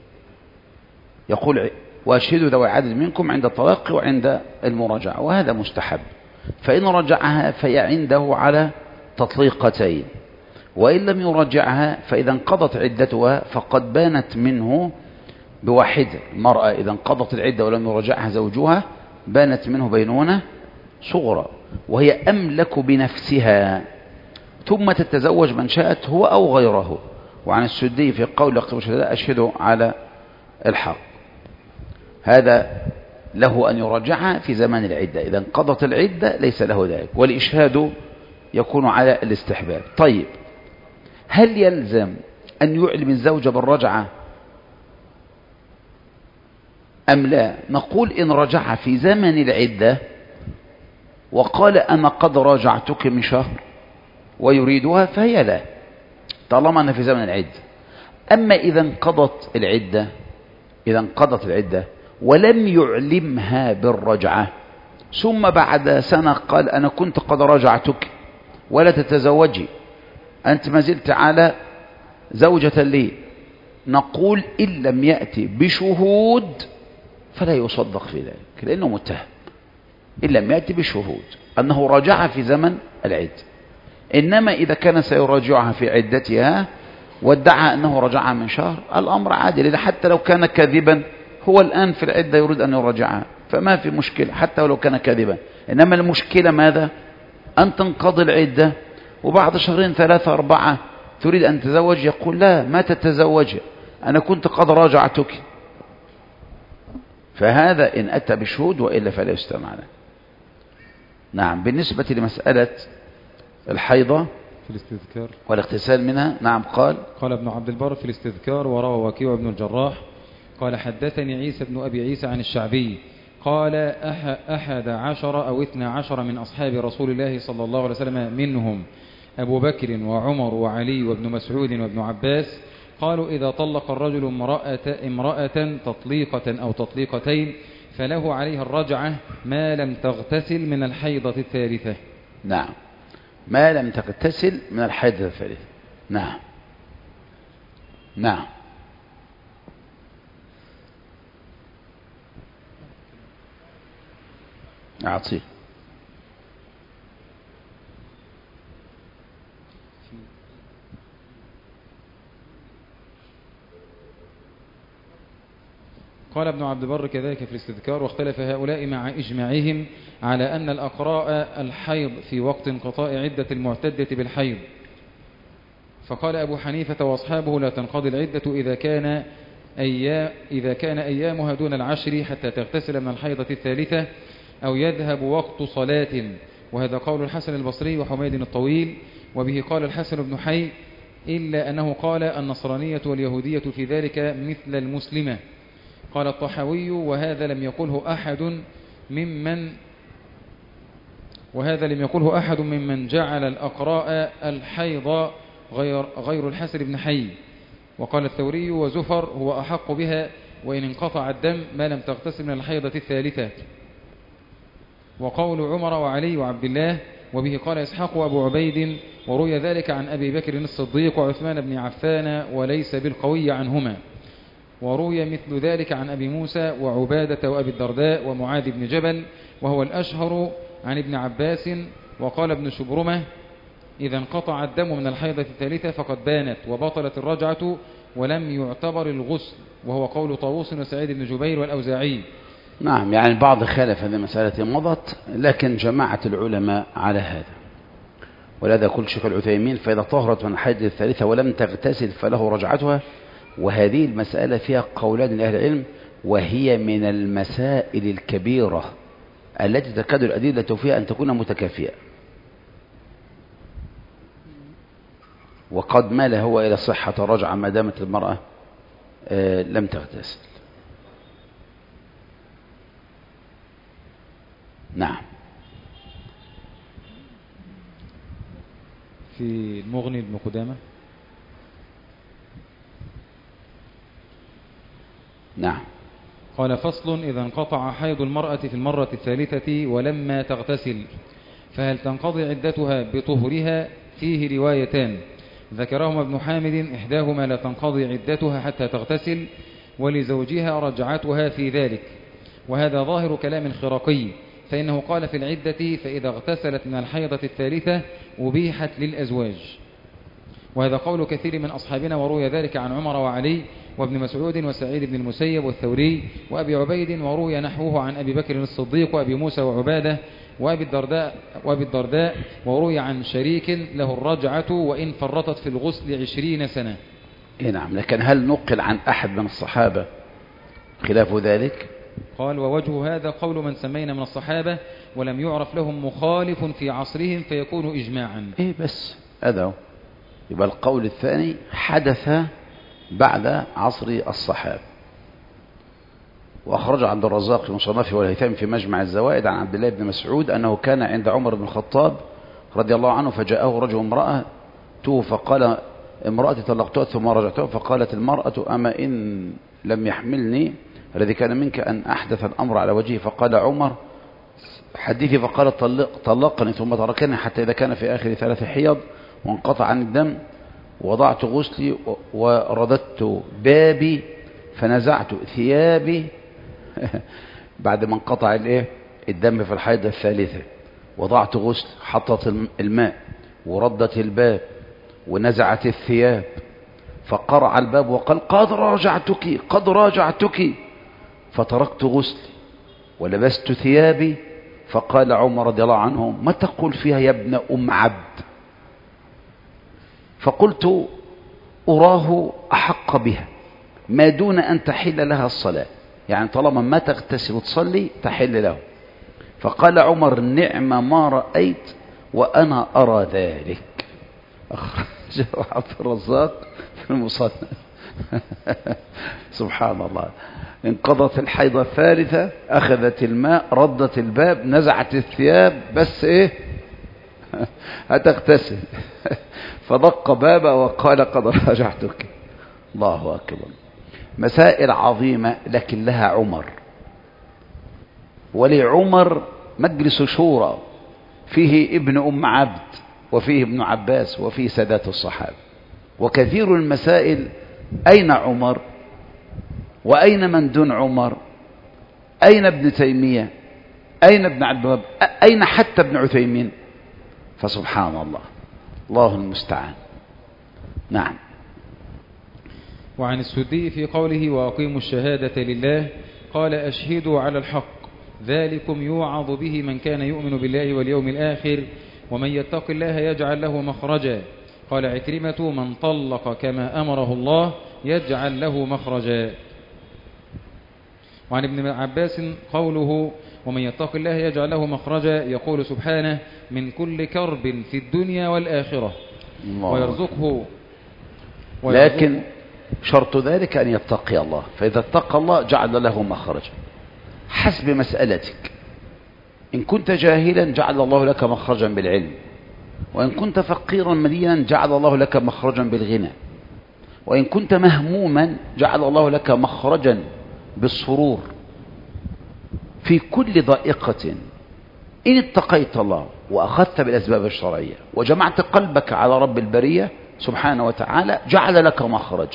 Speaker 2: يقول وأشهدوا ذوي عدل منكم عند الطلاق وعند المراجعة، وهذا مستحب. فإن رجعها فهي عنده على تطليقتين، وإن لم يرجعها فإذا انقضت عدتها فقد بانت منه بواحدة. المرأة إذا انقضت العدة ولم يرجعها زوجها بانت منه بينونة صغرى وهي أملك بنفسها ثم تتزوج من شاءت هو أو غيره. وعن السدي في قول أشهدوا على الحق هذا له أن يرجعها في زمان العدة، إذا انقضت العدة ليس له ذلك، والإشهاد يكون على الاستحباب. طيب هل يلزم أن يعلم الزوجة بالرجعة أم لا؟ نقول إن رجع في زمن العدة وقال أنا قد راجعتك من شهر ويريدها فهي لا، طالما أنا في زمن العدة. أما إذا انقضت العدة إذا انقضت العدة ولم يعلمها بالرجعة ثم بعد سنة قال أنا كنت قد راجعتك ولا تتزوجي، أنت ما زلت على زوجة لي، نقول إن لم يأتي بشهود فلا يصدق في ذلك لأنه متهم. إن لم يأتي بشهود أنه راجعها في زمن العدة. إنما إذا كان سيراجعها في عدتها وادعى أنه رجعها من شهر، الأمر عادل، حتى لو كان كاذبا هو الآن في العدة يريد أن يراجعها فما في مشكلة حتى ولو كان كاذبا. إنما المشكلة ماذا؟ أن تنقضي العدة وبعد شهرين ثلاثة أربعة تريد أن تتزوج، يقول لا ما تتزوج، أنا كنت قد راجعتك. فهذا إن أتى بشهود وإلا فلا يستمع له. نعم. بالنسبة لمسألة الحيضة
Speaker 3: في الاستذكار
Speaker 2: والاغتسال منها، نعم قال
Speaker 3: قال ابن عبد البر في الاستذكار وروى وكيع بن الجراح قال حدثني عيسى بن أبي عيسى عن الشعبي قال أحد عشر أو اثنى عشر من أصحاب رسول الله صلى الله عليه وسلم منهم أبو بكر وعمر وعلي وابن مسعود وابن عباس قالوا إذا طلق الرجل امرأة, امرأة تطليقة أو تطليقتين فله عليها الرجعة ما لم تغتسل من الحيضة الثالثة.
Speaker 2: نعم، ما لم تغتسل من الحيضة الثالثة. نعم نعم. أعطيه.
Speaker 3: قال ابن عبد البر كذلك في الاستذكار واختلف هؤلاء مع إجماعهم على أن الأقراء الحيض في وقت انقضاء عدة المعتدة بالحيض. فقال أبو حنيفة وأصحابه لا تنقضي العدة إذا كان أيام إذا كان أيامها دون العشر حتى تغتسل من الحيضة الثالثة أو يذهب وقت صلاة، وهذا قول الحسن البصري وحميد الطويل، وبه قال الحسن بن حي إلا أنه قال النصرانية واليهودية في ذلك مثل المسلمة. قال الطحاوي وهذا لم يقله أحد ممن وهذا لم يقله أحد ممن جعل الأقراء الحيض غير, غير الحسن بن حي. وقال الثوري وزفر هو أحق بها وإن انقطع الدم ما لم تغتسل من الحيضة الثالثة. وقول عمر وعلي وعبد الله وبه قال إسحاق وأبو عبيد، وروي ذلك عن أبي بكر الصديق وعثمان بن عفان وليس بالقوي عنهما. وروي مثل ذلك عن أبي موسى وعبادة وأبي الدرداء ومعاذ بن جبل وهو الأشهر عن ابن عباس. وقال ابن شبرمة إذا انقطع الدم من الحيضة الثالثة فقد بانت وبطلت الرجعة ولم يعتبر الغسل، وهو قول طاووس وسعيد بن جبير والأوزاعي.
Speaker 2: نعم، يعني البعض خالف هذه المسألة مضت، لكن جماعة العلماء على هذا. ولهذا يقول شيخ العثيمين فإذا طهرت من الحيضة الثالثة ولم تغتسل فله رجعتها. وهذه المسألة فيها قولان لأهل العلم، وهي من المسائل الكبيرة التي تكاد الأدلة فيها أن تكون متكافئة. وقد مال هو إلى صحة الرجعة ما دامت المرأة آه لم تغتسل. نعم.
Speaker 3: في المغني ابن قدامة.
Speaker 2: نعم.
Speaker 3: قال فصل إذا انقطع حيض المرأة في المرة الثالثة ولما تغتسل فهل تنقضي عدتها بطهرها؟ فيه روايتان ذكرهما ابن حامد، إحداهما لا تنقضي عدتها حتى تغتسل ولزوجها رجعتها في ذلك، وهذا ظاهر كلام الخراقي، فإنه قال في العدة فإذا اغتسلت من الحيضة الثالثة أبيحت للأزواج، وهذا قول كثير من أصحابنا، وروي ذلك عن عمر وعلي وابن مسعود وسعيد بن المسيب والثوري وأبي عبيد، وروي نحوه عن أبي بكر الصديق وأبي موسى وعبادة وأبي الدرداء, وأبي الدرداء وروي عن شريك له الرجعة وإن فرطت في الغسل عشرين سنة.
Speaker 2: إيه نعم، لكن هل نقل عن أحد من الصحابة خلاف ذلك؟
Speaker 3: قال ووجه هذا قول من سمينا من الصحابة ولم يعرف لهم مخالف في عصرهم فيكون إجماعا.
Speaker 2: إيه بس هذا هو. يبقى القول الثاني حدث بعد عصر الصحابة. وأخرج عبد الرزاق في مصنفه والهيثم في مجمع الزوائد عن عبد الله بن مسعود أنه كان عند عمر بن الخطاب رضي الله عنه فجاءه رجل امرأة فقال امرأتي طلقتها ثم رجعتها، فقالت المرأة أما إن لم يحملني الذي كان منك أن أحدث الأمر على وجهه، فقال عمر حديثي فقال طلق طلقني ثم تركني حتى إذا كان في آخر ثلاث حيض وانقطع عن الدم وضعت غسلي ورددت بابي فنزعت ثيابي بعد ما انقطع الايه الدم في الحيضة الثالثة، وضعت غسل، حطت الماء وردت الباب ونزعت الثياب، فقرع الباب وقال قد راجعتك قد راجعتك، فتركت غسلي ولبست ثيابي. فقال عمر رضي الله عنه ما تقول فيها يا ابن أم عبد؟ فقلت أراه أحق بها ما دون أن تحل لها الصلاة، يعني طالما ما تغتسل وتصلي تحل له. فقال عمر نعم ما رأيت وأنا أرى ذلك. أخرجه عبد الرزاق في المصنف. سبحان الله. انقضت الحيضة الثالثة، أخذت الماء، ردت الباب، نزعت الثياب، بس إيه هتغتسل. فدق بابا وقال قد راجعتك. الله أكبر. مسائل عظيمة لكن لها عمر، ولعمر مجلس شورى فيه ابن أم عبد وفيه ابن عباس وفيه سادات الصحابة. وكثير المسائل أين عمر وأين من دون عمر؟ أين ابن تيمية؟ أين ابن عبد الوهاب؟ أين حتى ابن عثيمين؟ فسبحان الله، الله المستعان. نعم.
Speaker 3: وعن السدي في قوله وأقيموا الشهادة لله قال أشهدوا على الحق ذلكم يوعظ به من كان يؤمن بالله واليوم الآخر ومن يتق الله يجعل له مخرجا. قال عكرمة من طلق كما أمره الله يجعل له مخرجا. وعن ابن عباس قوله ومن يتق الله يجعل له مخرجا يقول سبحانه من كل كرب في الدنيا والآخرة ويرزقه, ويرزقه
Speaker 2: لكن شرط ذلك أن يتقي الله، فإذا اتقى الله جعل له مخرجا حسب مسألتك. إن كنت جاهلا جعل الله لك مخرجا بالعلم، وإن كنت فقيرا مدينا جعل الله لك مخرجا بالغنى، وإن كنت مهموما جعل الله لك مخرجا بالسرور. في كل ضائقة إن اتقيت الله وأخذت بالأسباب الشرعية وجمعت قلبك على رب البرية سبحانه وتعالى جعل لك مخرجا.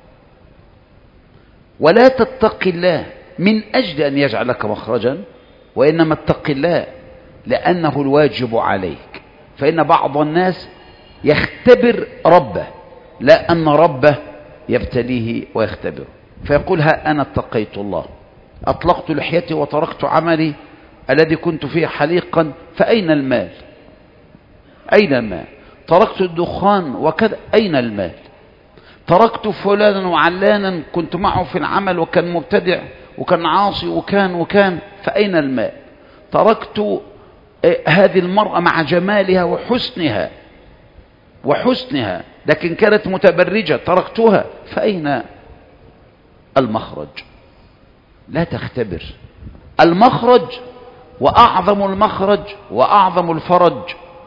Speaker 2: ولا تتقي الله من أجل أن يجعل لك مخرجا، وإنما اتق الله لأنه الواجب عليك. فإن بعض الناس يختبر ربه لا أن ربه يبتليه ويختبره، فيقول ها أنا اتقيت الله، أطلقت لحيتي وتركت عملي الذي كنت فيه حليقا، فأين المال؟ أين المال؟ تركت الدخان وكذا، أين المال؟ تركت فلانا وعلانا كنت معه في العمل وكان مبتدع وكان عاصي وكان وكان، فأين المال؟ تركت هذه المرأة مع جمالها وحسنها وحسنها لكن كانت متبرجة تركتها، فأين المخرج؟ لا تختبر المخرج. وأعظم المخرج وأعظم الفرج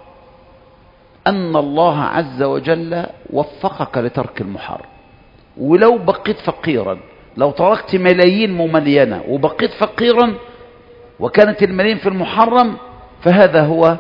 Speaker 2: أن الله عز وجل وفقك لترك المحرم. ولو بقيت فقيرا، لو تركت ملايين مملينة وبقيت فقيرا وكانت الملايين في المحرم، فهذا هو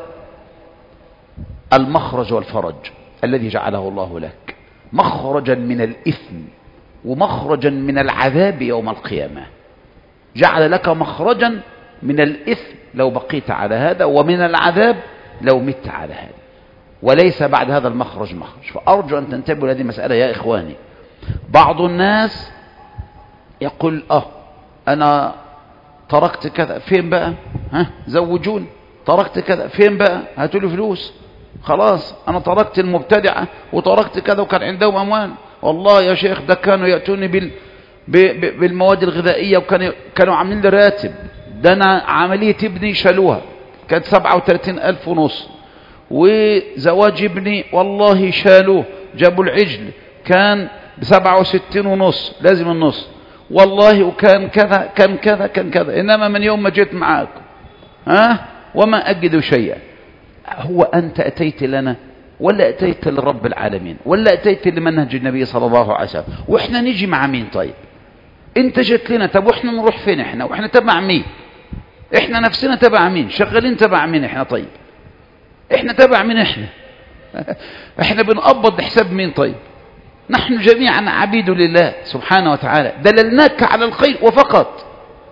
Speaker 2: المخرج والفرج الذي جعله الله لك، مخرجا من الإثم ومخرجا من العذاب يوم القيامة. جعل لك مخرجا من الإثم لو بقيت على هذا، ومن العذاب لو مت على هذا، وليس بعد هذا المخرج مخرج. فأرجو أن تنتبهوا لهذه المسألة يا إخواني. بعض الناس يقول أه أنا تركت كذا، فين بقى؟ ها زوجون. تركت كذا، فين بقى؟ هاتوا لي فلوس. خلاص أنا تركت المبتدعة وتركت كذا وكان عندهم أموال. والله يا شيخ ده كانوا يأتوني بال بالمواد الغذائية وكانوا كانوا عاملين لي راتب، ده أنا عملية ابني شالوها كانت سبعة وثلاثين ألف ونص، وزواج ابني والله شالوه جابوا العجل كان بسبعة وستين ونص لازم النص، والله وكان كذا كان كذا كان كذا، إنما من يوم ما جيت معاكم ها وما أجد شيئا. هو أنت أتيت لنا ولا أتيت لرب العالمين ولا أتيت لمنهج النبي صلى الله عليه وسلم؟ وإحنا نيجي مع مين؟ طيب أنت جيت لنا، طب وإحنا نروح فين إحنا؟ وإحنا تبع مين؟ احنا نفسنا تبع مين؟ شغالين تبع مين احنا؟ طيب احنا تبع مين احنا؟ احنا بنقبض حساب مين؟ طيب نحن جميعا عبيد لله سبحانه وتعالى، دللناك على الخير وفقط،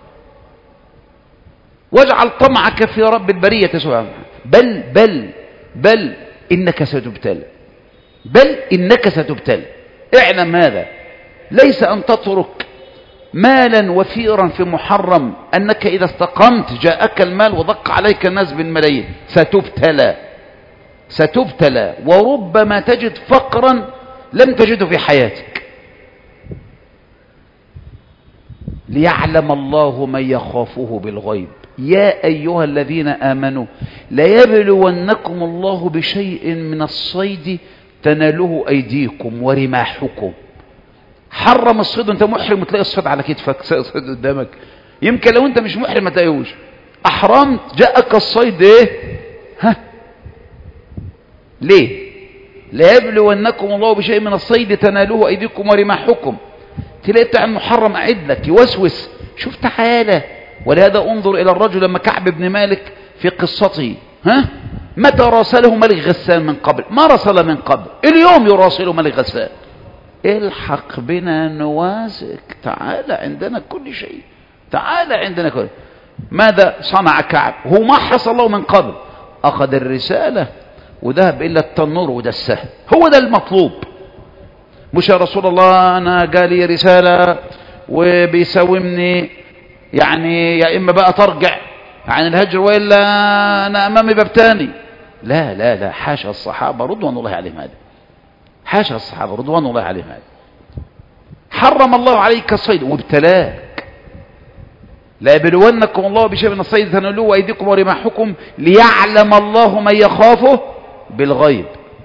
Speaker 2: واجعل طمعك في رب البرية سبحانه. بل بل بل إنك ستبتلى، بل إنك ستبتلى. اعلم هذا، ليس أن تترك مالا وفيرا في محرم، أنك إذا استقمت جاءك المال وضق عليك الناس بالملايين، ستبتلى ستبتلى، وربما تجد فقرا لم تجده في حياتك. ليعلم الله من يخافه بالغيب. يا أيها الذين آمنوا ليبلونكم الله بشيء من الصيد تناله أيديكم ورماحكم. حرم الصيد، انت محرم وتلاقي الصيد على كتفك، صيد قدامك، يمكن لو انت مش محرم ما تلاقيهوش. احرمت جاءك الصيد ايه؟ ها ليه؟ ليبلونكم الله بشيء من الصيد تناله أيديكم ورماحكم. تلاقي بتاع المحرم قاعد لك يوسوس، شوف تعالى. ولهذا انظر إلى الرجل لما كعب بن مالك في قصته، ها متى راسله ملك غسان من قبل؟ ما راسل من قبل، اليوم يراسله ملك غسان. الحق بنا نواسك، تعالى عندنا كل شيء، تعالى عندنا كل. ماذا صنع كعب؟ هو ما حصل له من قبل، أخذ الرسالة وذهب إلا التنور وده السهم. هو ده المطلوب، مش يا رسول الله أنا جالي رسالة وبيساومني، يعني يا إما بقى ترجع عن الهجر وإلا أنا أمامي باب تاني. لا لا لا، حاشا الصحابة رضوان الله عليهم هذا، حاشا الصحابة رضوان الله عليهم هذا. حرم الله عليك الصيد وابتلاك. لا يبلونكم الله بشيء من الصيد تنالوه أيديكم ورماحكم ليعلم الله من يخافه بالغيب.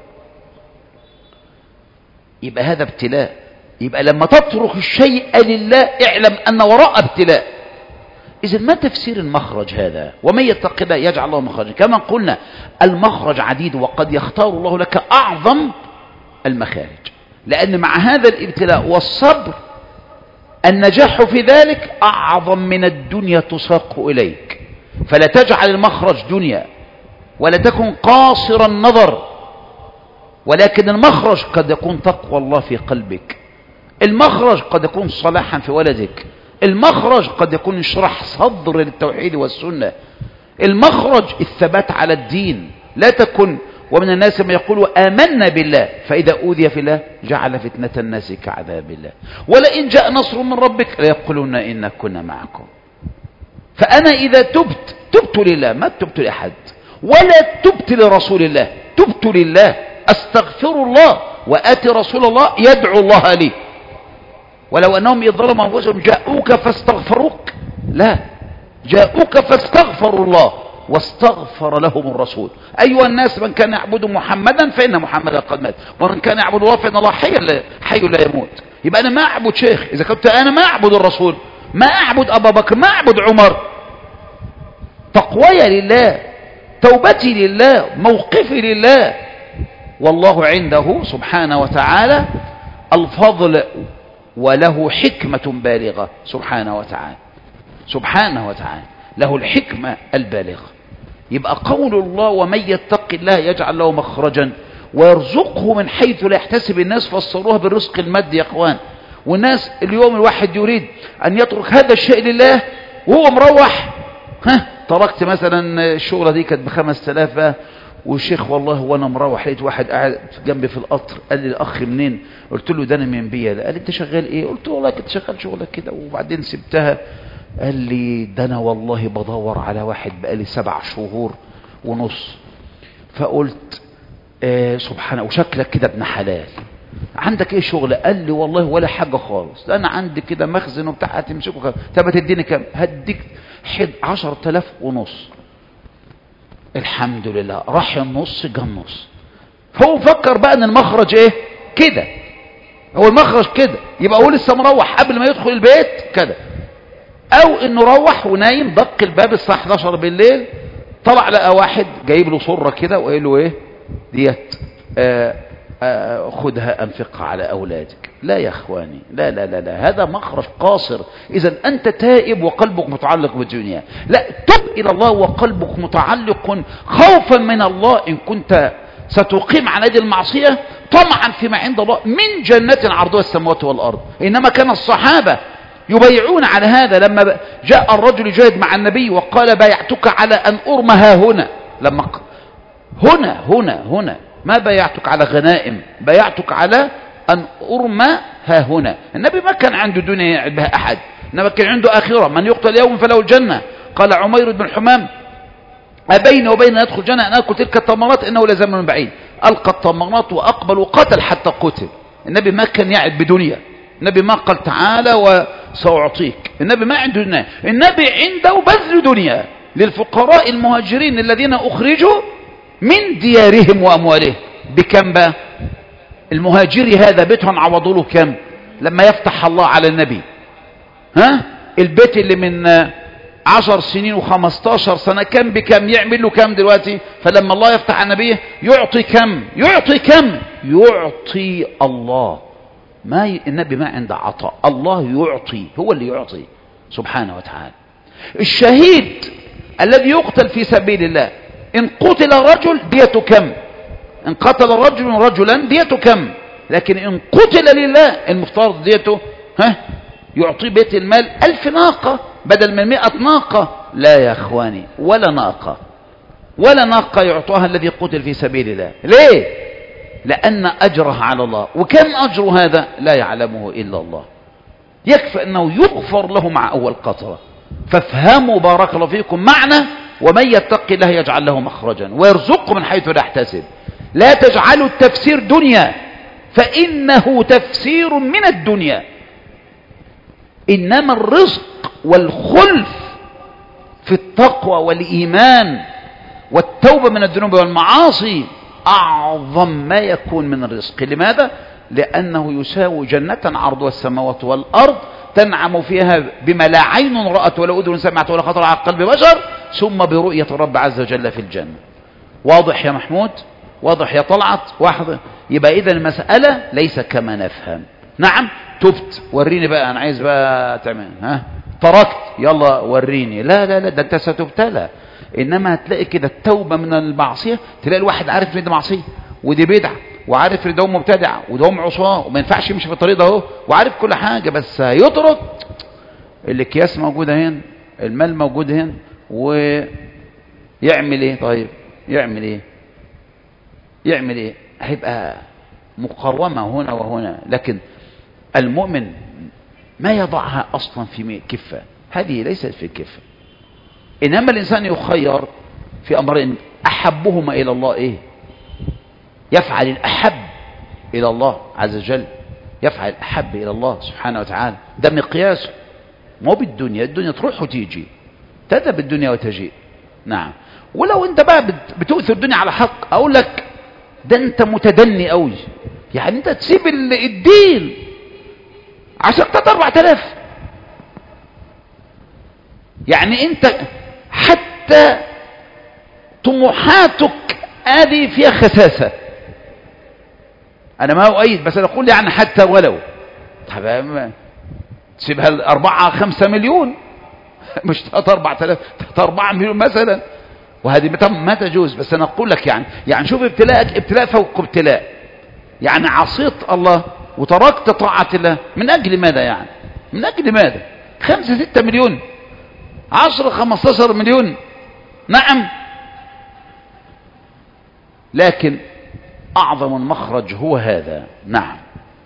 Speaker 2: يبقى هذا ابتلاء. يبقى لما تترك الشيء لله اعلم أن وراء ابتلاء. إذن ما تفسير المخرج هذا؟ ومن يتق الله يجعل الله مخرجا. كما قلنا المخرج عديد، وقد يختار الله لك أعظم المخارج، لأن مع هذا الابتلاء والصبر النجاح في ذلك أعظم من الدنيا تساق إليك. فلا تجعل المخرج دنيا، ولا تكن قاصر النظر، ولكن المخرج قد يكون تقوى الله في قلبك، المخرج قد يكون صلاحا في ولدك، المخرج قد يكون انشراح صدر للتوحيد والسنة، المخرج الثبات على الدين. لا تكن ومن الناس من يقول آمنا بالله فإذا أوذي في الله جعل فتنة الناس كعذاب الله، ولئن جاء نصر من ربك ليقولون إنا كنا معكم. فأنا إذا تبت تبت لله، ما تبت لأحد، ولا تبت لرسول الله، تبت لله، أستغفر الله وآتي رسول الله يدعو الله لي. ولو أنهم يظلموا أنفسهم جاءوك فاستغفروك، لا، جاءوك فاستغفروا الله واستغفر لهم الرسول. أيها الناس من كان يعبد محمدا فإن محمدا قد مات، ومن كان يعبد الله فإن الله حي لا, حي لا يموت. يبقى أنا ما أعبد شيخ، إذا كنت أنا ما أعبد الرسول، ما أعبد أبا بكر، ما أعبد عمر. تقوي لله، توبتي لله، موقفي لله، والله عنده سبحانه وتعالى الفضل وله حكمة بالغة سبحانه وتعالى، سبحانه وتعالى له الحكمة البالغة. يبقى قول الله ومن يتق الله يجعل له مخرجا ويرزقه من حيث لا يحتسب. الناس فسروها بالرزق المادي يا اخوان، والناس اليوم الواحد يريد ان يترك هذا الشيء لله وهو مروح، ها تركت مثلا الشغلة دي كانت بخمس تلاف، والشيخ والله وانا مروح لقيت واحد قاعد جنبي في القطر قال لي الاخ منين؟ قلت له ده انا من بياله. قال لي انت شغال ايه؟ قلت له والله كنت شغال شغلة كده وبعدين سبتها. قال لي ده انا والله بدور على واحد بقالي سبع شهور ونص. فقلت آه سبحانه، وشكلك كده ابن حلال، عندك ايه شغل؟ قال لي والله ولا حاجة خالص، ده انا عندي كده مخزن وبتاع، هتمسكه. طب هتديني كام؟ هديك عشر تلاف ونص. الحمد لله، راح النص جا النص. هو فكر بقى ان المخرج ايه كده، هو المخرج كده، يبقى هو لسه مروح قبل ما يدخل البيت كده، او انه روح ونايم دق الباب الساعه احداشر بالليل، طلع لقى واحد جايب له صره كده وقال له ايه ديت؟ آه خذها أنفقها على أولادك. لا يا أخواني، لا لا لا لا، هذا مخرج قاصر. إذا أنت تائب وقلبك متعلق بالدنيا، لا، تب إلى الله وقلبك متعلق خوفا من الله. إن كنت ستقيم على يد المعصية طمعا فيما عند الله من جنة عرضها السماوات والأرض. إنما كان الصحابة يبايعون على هذا. لما جاء الرجل يجاهد مع النبي وقال بايعتك على أن أرمها هنا، لما هنا هنا هنا ما بايعتك على غنائم، بايعتك على أن أرمى ها هنا. النبي ما كان عنده دنيا يعد بها أحد، إنما كان عنده آخرة. من يقتل يوم فله الجنة. قال عمير بن حمام أبين وبين يدخل الجنة أن أكل تلك التمرات إنه لزمن بعيد. ألقى التمرات وأقبل وقتل حتى قتل. النبي ما كان يعد بدنيا. النبي ما قال تعالى وسأعطيك. النبي ما عنده دنيا. النبي عنده بذل دنيا للفقراء المهاجرين الذين أخرجوا من ديارهم وأموالهم. بكم بقى؟ المهاجري هذا بيتهم عوضوا له كم لما يفتح الله على النبي؟ ها؟ البيت اللي من عشر سنين وخمستاشر سنة كم بكم يعمل له كم دلوقتي؟ فلما الله يفتح على النبي يعطي كم؟ يعطي كم؟ يعطي الله. ما ي... النبي ما عنده عطاء، الله يعطي، هو اللي يعطي سبحانه وتعالى. الشهيد الذي يقتل في سبيل الله إن قتل رجل ديته كم؟ إن قتل رجل رجلا ديته كم؟ لكن إن قتل لله المفترض ديته ها يعطي بيت المال ألف ناقة بدل من مئة ناقة. لا يا أخواني، ولا ناقة ولا ناقة يعطوها الذي قتل في سبيل الله. ليه؟ لأن أجره على الله. وكم أجر هذا؟ لا يعلمه إلا الله. يكفي أنه يغفر له مع أول قطرة. فافهموا بارك الله فيكم معنى ومن يتق الله يجعل له مخرجا ويرزقه من حيث لا يحتسب. لا تجعلوا التفسير دنيا، فإنه تفسير من الدنيا. إنما الرزق والخلف في التقوى والإيمان والتوبة من الذنوب والمعاصي أعظم ما يكون من الرزق. لماذا؟ لأنه يساوي جنة عرضها السماوات والأرض تنعم فيها بما لا عين رأت ولا أذن سمعت ولا خطر على قلب بشر، ثم برؤية الرب عز وجل في الجنة. واضح يا محمود؟ واضح يا طلعت؟ واحد. يبقى إذا المسألة ليس كما نفهم. نعم تبت، وريني بقى، أنا عايز بقى تعمل. ها تركت، يلا وريني. لا لا لا، ده أنت ستبتلى. إنما هتلاقي كده التوبة من المعصية، تلاقي الواحد عارف إن دي معصية ودي بدعة، وعارف ان ده مبتدع وده عصاه وما ينفعش يمشي في الطريق ده اهو، وعارف كل حاجة، بس هيترك. الاكياس موجودة هنا، المال موجود هنا، ويعمل ايه؟ طيب يعمل ايه؟ يعمل ايه؟ هيبقى مقرمة هنا وهنا. لكن المؤمن ما يضعها اصلا في كفة، هذه ليست في كفة. انما الانسان يخير في امرين احبهما الى الله ايه؟ يفعل الأحب إلى الله عز وجل، يفعل الأحب إلى الله سبحانه وتعالى. ده مقياسه، مو بالدنيا. الدنيا تروح وتيجي، تذهب الدنيا وتجي. نعم. ولو انت بقى بتؤثر الدنيا على حق، أقول لك ده انت متدني قوي. يعني انت تسيب الدين عشان تاخد أربعة آلاف. يعني انت حتى طموحاتك هذه فيها خساسة. أنا ما أؤيد، بس أنا أقول يعني حتى ولو طب تسيبها الأربعة خمسة مليون مش تلاتة أربعة آلاف، أربعة مليون مثلا، وهذه ما تجوز. بس أنا أقول لك يعني يعني شوف ابتلاءك ابتلاء فوق ابتلاء. يعني عصيت الله وتركت طاعة الله من أجل ماذا؟ يعني من أجل ماذا؟ خمسة ستة مليون، عشرة خمستاشر مليون. نعم. لكن أعظم المخرج هو هذا. نعم.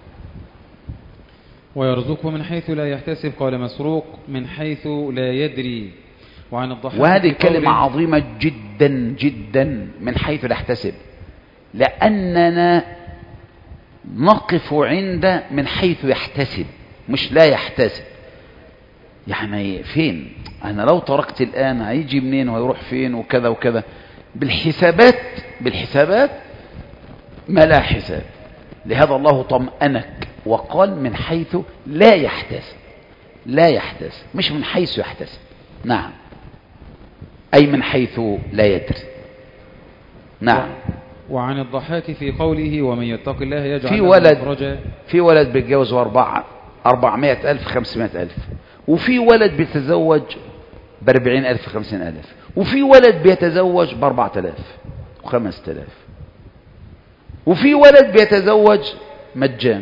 Speaker 3: ويرزقه من حيث لا يحتسب. قال مسروق من حيث لا يدري. وعن الضحاك.
Speaker 2: وهذه كلمة عظيمة جدا جدا، من حيث لا يحتسب، لأننا نقف عند من حيث يحتسب مش لا يحتسب. يعني فين؟ أنا لو تركت الآن هيجي منين وهيروح فين وكذا وكذا. بالحسابات بالحسابات ما لا حساب. لهذا الله طمأنك وقال من حيث لا يحتسب. لا يحتسب مش من حيث يحتسب. نعم. أي من حيث لا يدري. نعم.
Speaker 3: وعن الضحاك في قوله ومن يتق الله يجعل
Speaker 2: في
Speaker 3: له
Speaker 2: ولد
Speaker 3: مخرجا.
Speaker 2: في ولد بيتجوز أربعة أربعمائة ألف خمسمائة ألف، وفي ولد بيتزوج بأربعين ألف خمسين ألف، وفي ولد بيتزوج بأربعة آلاف وخمسة آلاف، وفي ولد بيتزوج مجان.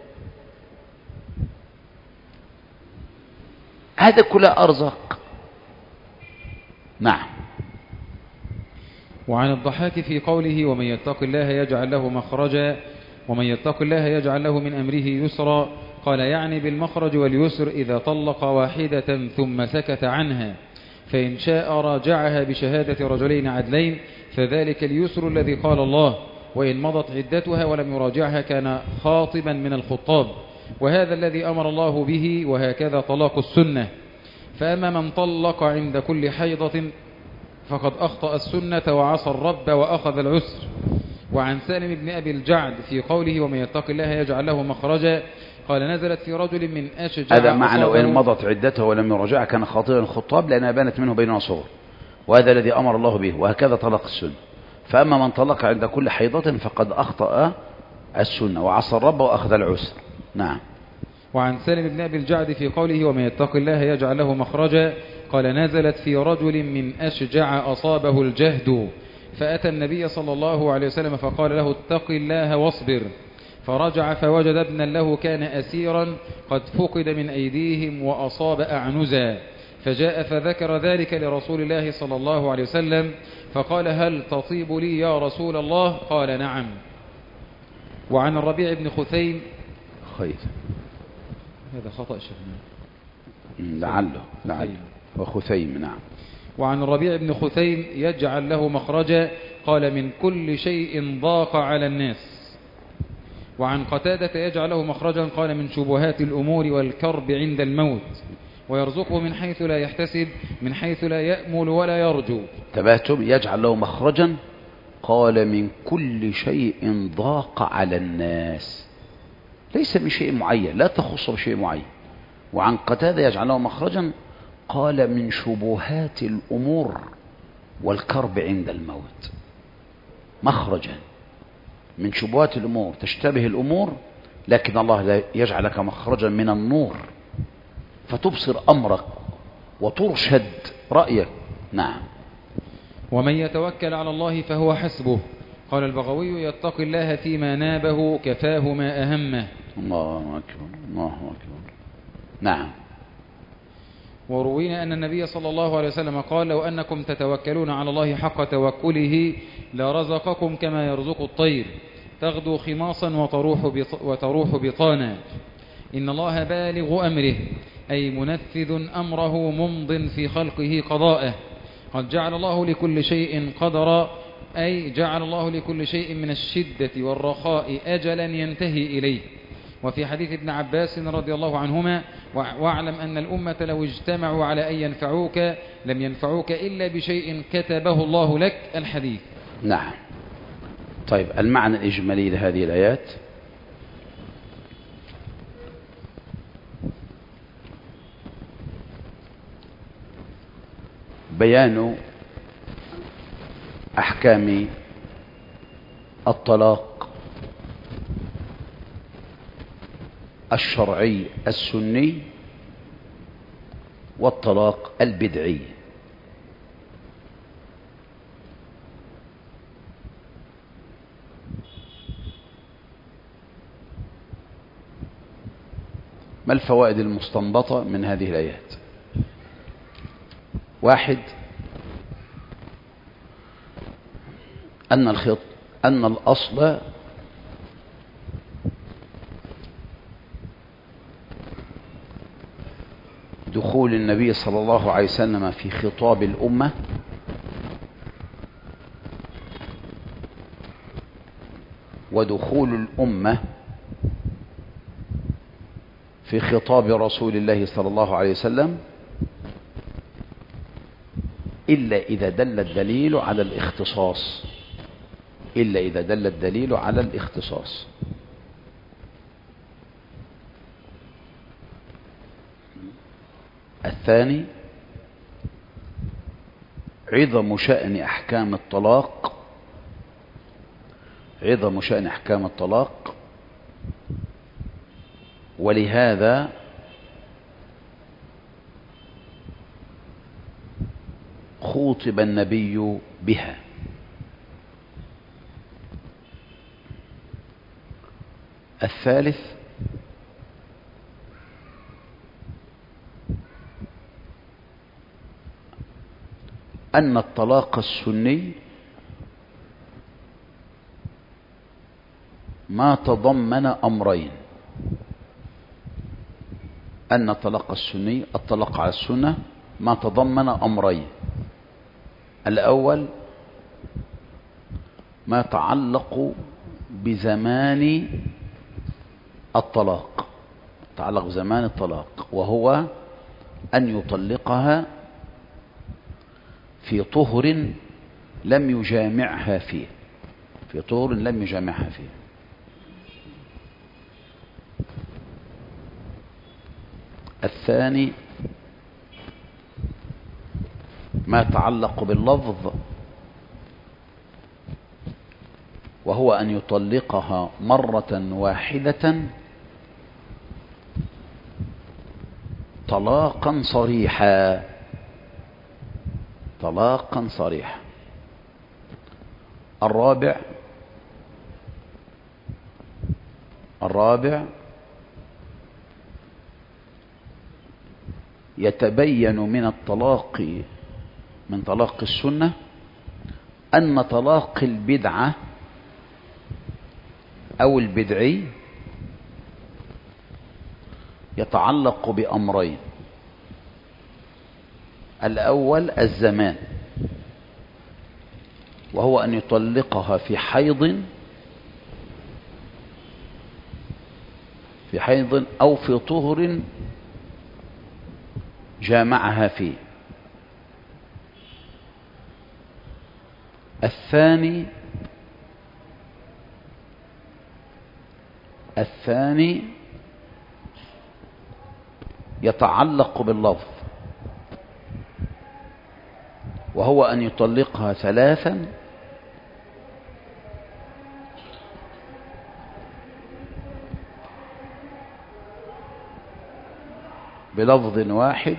Speaker 2: هذا كلها أرزاق. نعم.
Speaker 3: وعن الضحاك في قوله ومن يتق الله يجعل له مخرجا ومن يتق الله يجعل له من أمره يسرا، قال يعني بالمخرج واليسر إذا طلق واحدة ثم سكت عنها، فإن شاء راجعها بشهادة رجلين عدلين فذلك اليسر الذي قال الله، وإن مضت عدتها ولم يراجعها كان خاطبا من الخطاب، وهذا الذي أمر الله به، وهكذا طلاق السنة. فأما من طلق عند كل حيضة فقد أخطأ السنة وعصى الرب وأخذ العسر. وعن سالم بن أبي الجعد في قوله ومن يتق الله يجعل له مخرجا، قال نزلت في رجل من أشجع.
Speaker 2: هذا معنى وإن مضت عدتها ولم يراجعها كان خاطبا الخطاب لأنها بانت منه بينها صغر، وهذا الذي أمر الله به، وهكذا طلاق السنة. فأما من طلق عند كل حيضة فقد أخطأ السنة وعصى الرب وأخذ العسر. نعم.
Speaker 3: وعن سالم بن أبي الجعد في قوله ومن يتق الله يجعل له مخرجا، قال نزلت في رجل من أشجع أصابه الجهد فأتى النبي صلى الله عليه وسلم فقال له اتق الله واصبر، فرجع فوجد ابنا له كان أسيرا قد فقد من أيديهم وأصاب أعنزا، فجاء فذكر ذلك لرسول الله صلى الله عليه وسلم فقال هل تطيب لي يا رسول الله؟ قال نعم. وعن الربيع بن خثيم
Speaker 2: خير
Speaker 3: هذا خطأ شيخنا
Speaker 2: لعله لعله وخثيم. نعم.
Speaker 3: وعن الربيع بن خثيم يجعل له مخرجا، قال من كل شيء ضاق على الناس. وعن قتادة يجعل له مخرجا، قال من شبهات الأمور والكرب عند الموت، ويرزقه من حيث لا يحتسب من حيث لا يأمل ولا يرجو.
Speaker 2: تبهتم يجعل له مخرجا، قال من كل شيء ضاق على الناس، ليس من شيء معين، لا تخص بشيء معين. وعن قتادة يجعل له مخرجا، قال من شبهات الأمور والكرب عند الموت. مخرجا من شبهات الأمور، تشتبه الأمور لكن الله لا يجعل لك مخرجا من النور فتبصر أمرك وترشد رأيك. نعم.
Speaker 3: ومن يتوكل على الله فهو حسبه، قال البغوي يتق الله فيما نابه كفاه ما أهمه.
Speaker 2: الله أكبر الله أكبر. نعم.
Speaker 3: وروينا أن النبي صلى الله عليه وسلم قال لو أنكم تتوكلون على الله حق توكله لرزقكم كما يرزق الطير تغدو خماصا وتروح, بط وتروح بطانا، إن الله بالغ أمره أي منفذ أمره ممض في خلقه قضاءه، قد جعل الله لكل شيء قدرا أي جعل الله لكل شيء من الشدة والرخاء أجلا ينتهي إليه. وفي حديث ابن عباس رضي الله عنهما واعلم أن الأمة لو اجتمعوا على أن ينفعوك لم ينفعوك إلا بشيء كتبه الله لك. الحديث.
Speaker 2: نعم. طيب المعنى الإجمالي لهذه الآيات بيان أحكام الطلاق الشرعي السني والطلاق البدعي. ما الفوائد المستنبطة من هذه الآيات؟ واحد، أن الخط أن الأصل دخول النبي صلى الله عليه وسلم في خطاب الأمة ودخول الأمة في خطاب رسول الله صلى الله عليه وسلم إلا إذا دل الدليل على الاختصاص إلا إذا دل الدليل على الاختصاص. الثاني، عظم شأن أحكام الطلاق عظم شأن أحكام الطلاق، ولهذا خوطب النبي بها. الثالث أن الطلاق السني ما تضمن أمرين. أن الطلاق السني الطلاق على السنة ما تضمن أمرين. الأول ما يتعلق بزمان الطلاق، يتعلق بزمان الطلاق، وهو أن يطلقها في طهر لم يجامعها فيه، في طهر لم يجامعها فيه. الثاني ما يتعلق باللفظ، وهو أن يطلقها مرة واحدة طلاقا صريحا، طلاقا صريحا. الرابع الرابع يتبين من الطلاق من طلاق السنة أن طلاق البدعة أو البدعي يتعلق بأمرين. الأول الزمان، وهو أن يطلقها في حيض في حيض أو في طهر جامعها فيه. الثاني الثاني يتعلق باللفظ، وهو أن يطلقها ثلاثا بلفظ واحد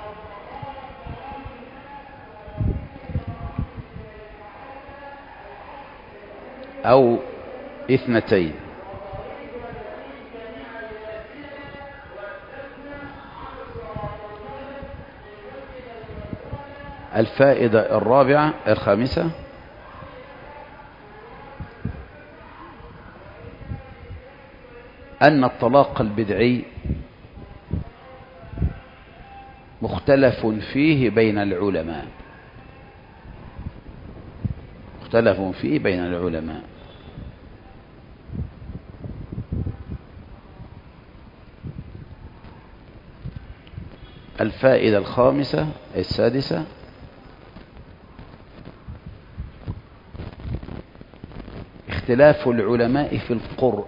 Speaker 2: أو اثنتين. الفائدة الرابعة الخامسة أن الطلاق البدعي مختلف فيه بين العلماء، مختلف فيه بين العلماء. الفائدة الخامسة السادسة اختلاف العلماء في القرء،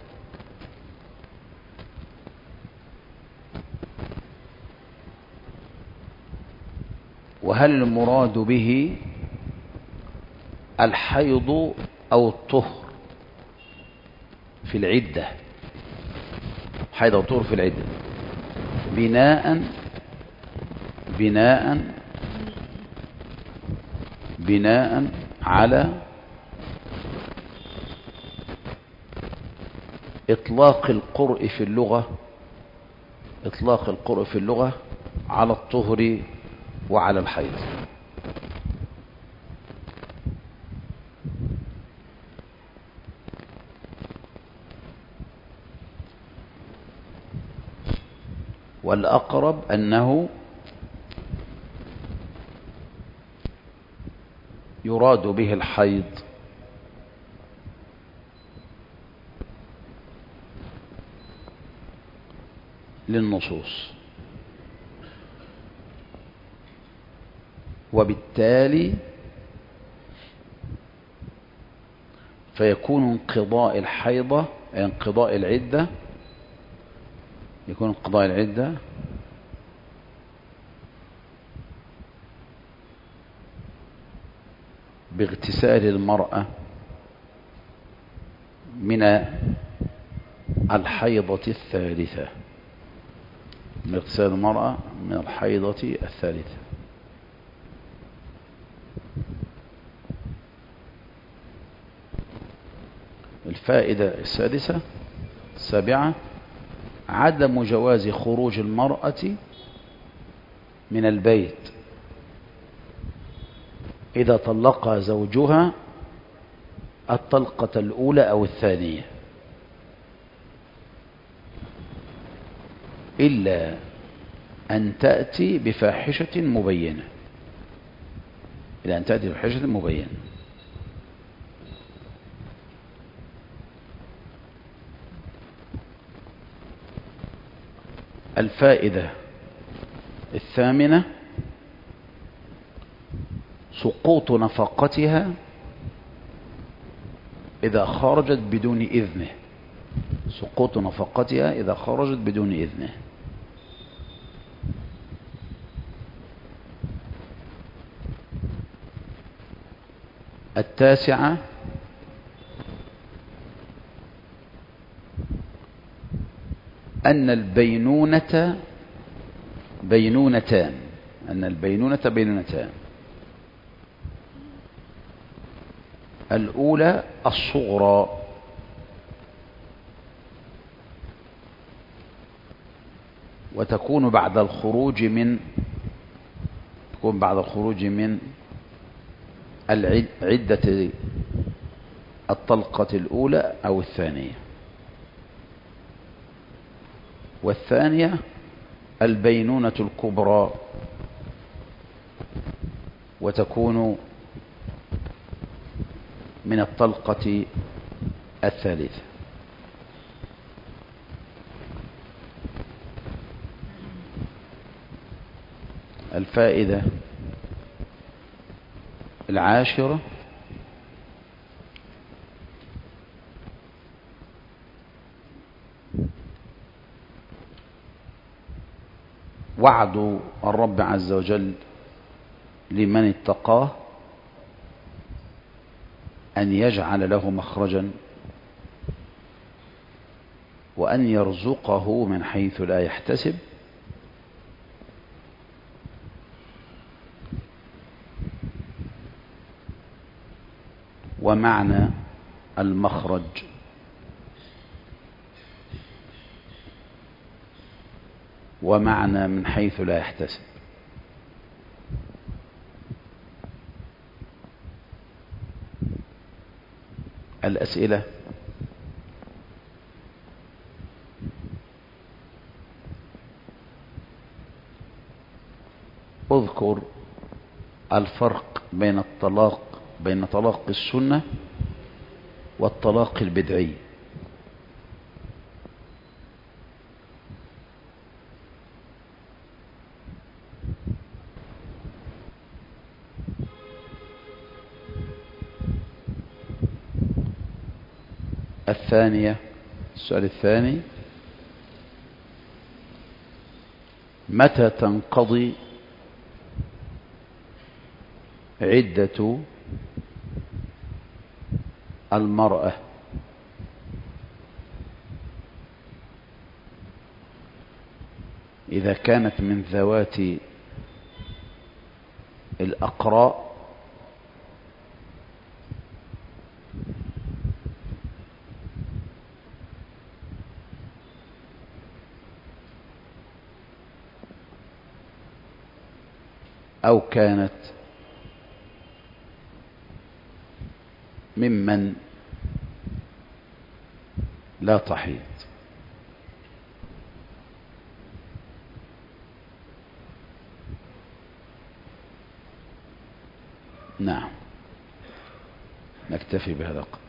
Speaker 2: وهل المراد به الحيض أو الطهر في العدة، حيض أو طهر في العدة، بناء بناء بناء على إطلاق القرء في اللغة إطلاق القرء في اللغة على الطهر وعلى الحيض. والأقرب أنه يراد به الحيض للنصوص، وبالتالي فيكون انقضاء الحيضة انقضاء العدة يكون انقضاء العدة باغتسال المرأة من الحيضة الثالثة، من اغتسال المرأة من الحيضة الثالثة. الفائدة السادسة السابعة عدم جواز خروج المرأة من البيت إذا طلقها زوجها الطلقة الأولى أو الثانية، إلا أن تأتي بفاحشة مبينة، إلا أن تأتي بفاحشة مبينة. الفائدة الثامنة سقوط نفقتها إذا خرجت بدون إذنه، سقوط نفقتها إذا خرجت بدون إذنه. التاسعة أن البينونة بينونتان، أن البينونة بينونتان. الأولى الصغرى، وتكون بعد الخروج من تكون بعد الخروج من العدة الطلقة الأولى أو الثانية. والثانية البينونة الكبرى، وتكون من الطلقة الثالثة. الفائدة العاشرة وعد الرب عز وجل لمن اتقاه أن يجعل له مخرجا وأن يرزقه من حيث لا يحتسب، ومعنى المخرج ومعنى من حيث لا يحتسب. الأسئلة: اذكر الفرق بين الطلاق بين طلاق السنة والطلاق البدعي. الثانية السؤال الثاني: متى تنقضي عدة المرأة؟ إذا كانت من ذوات الأقراء أو كانت ممن لا تحيض. نعم، نكتفي بهذا القدر.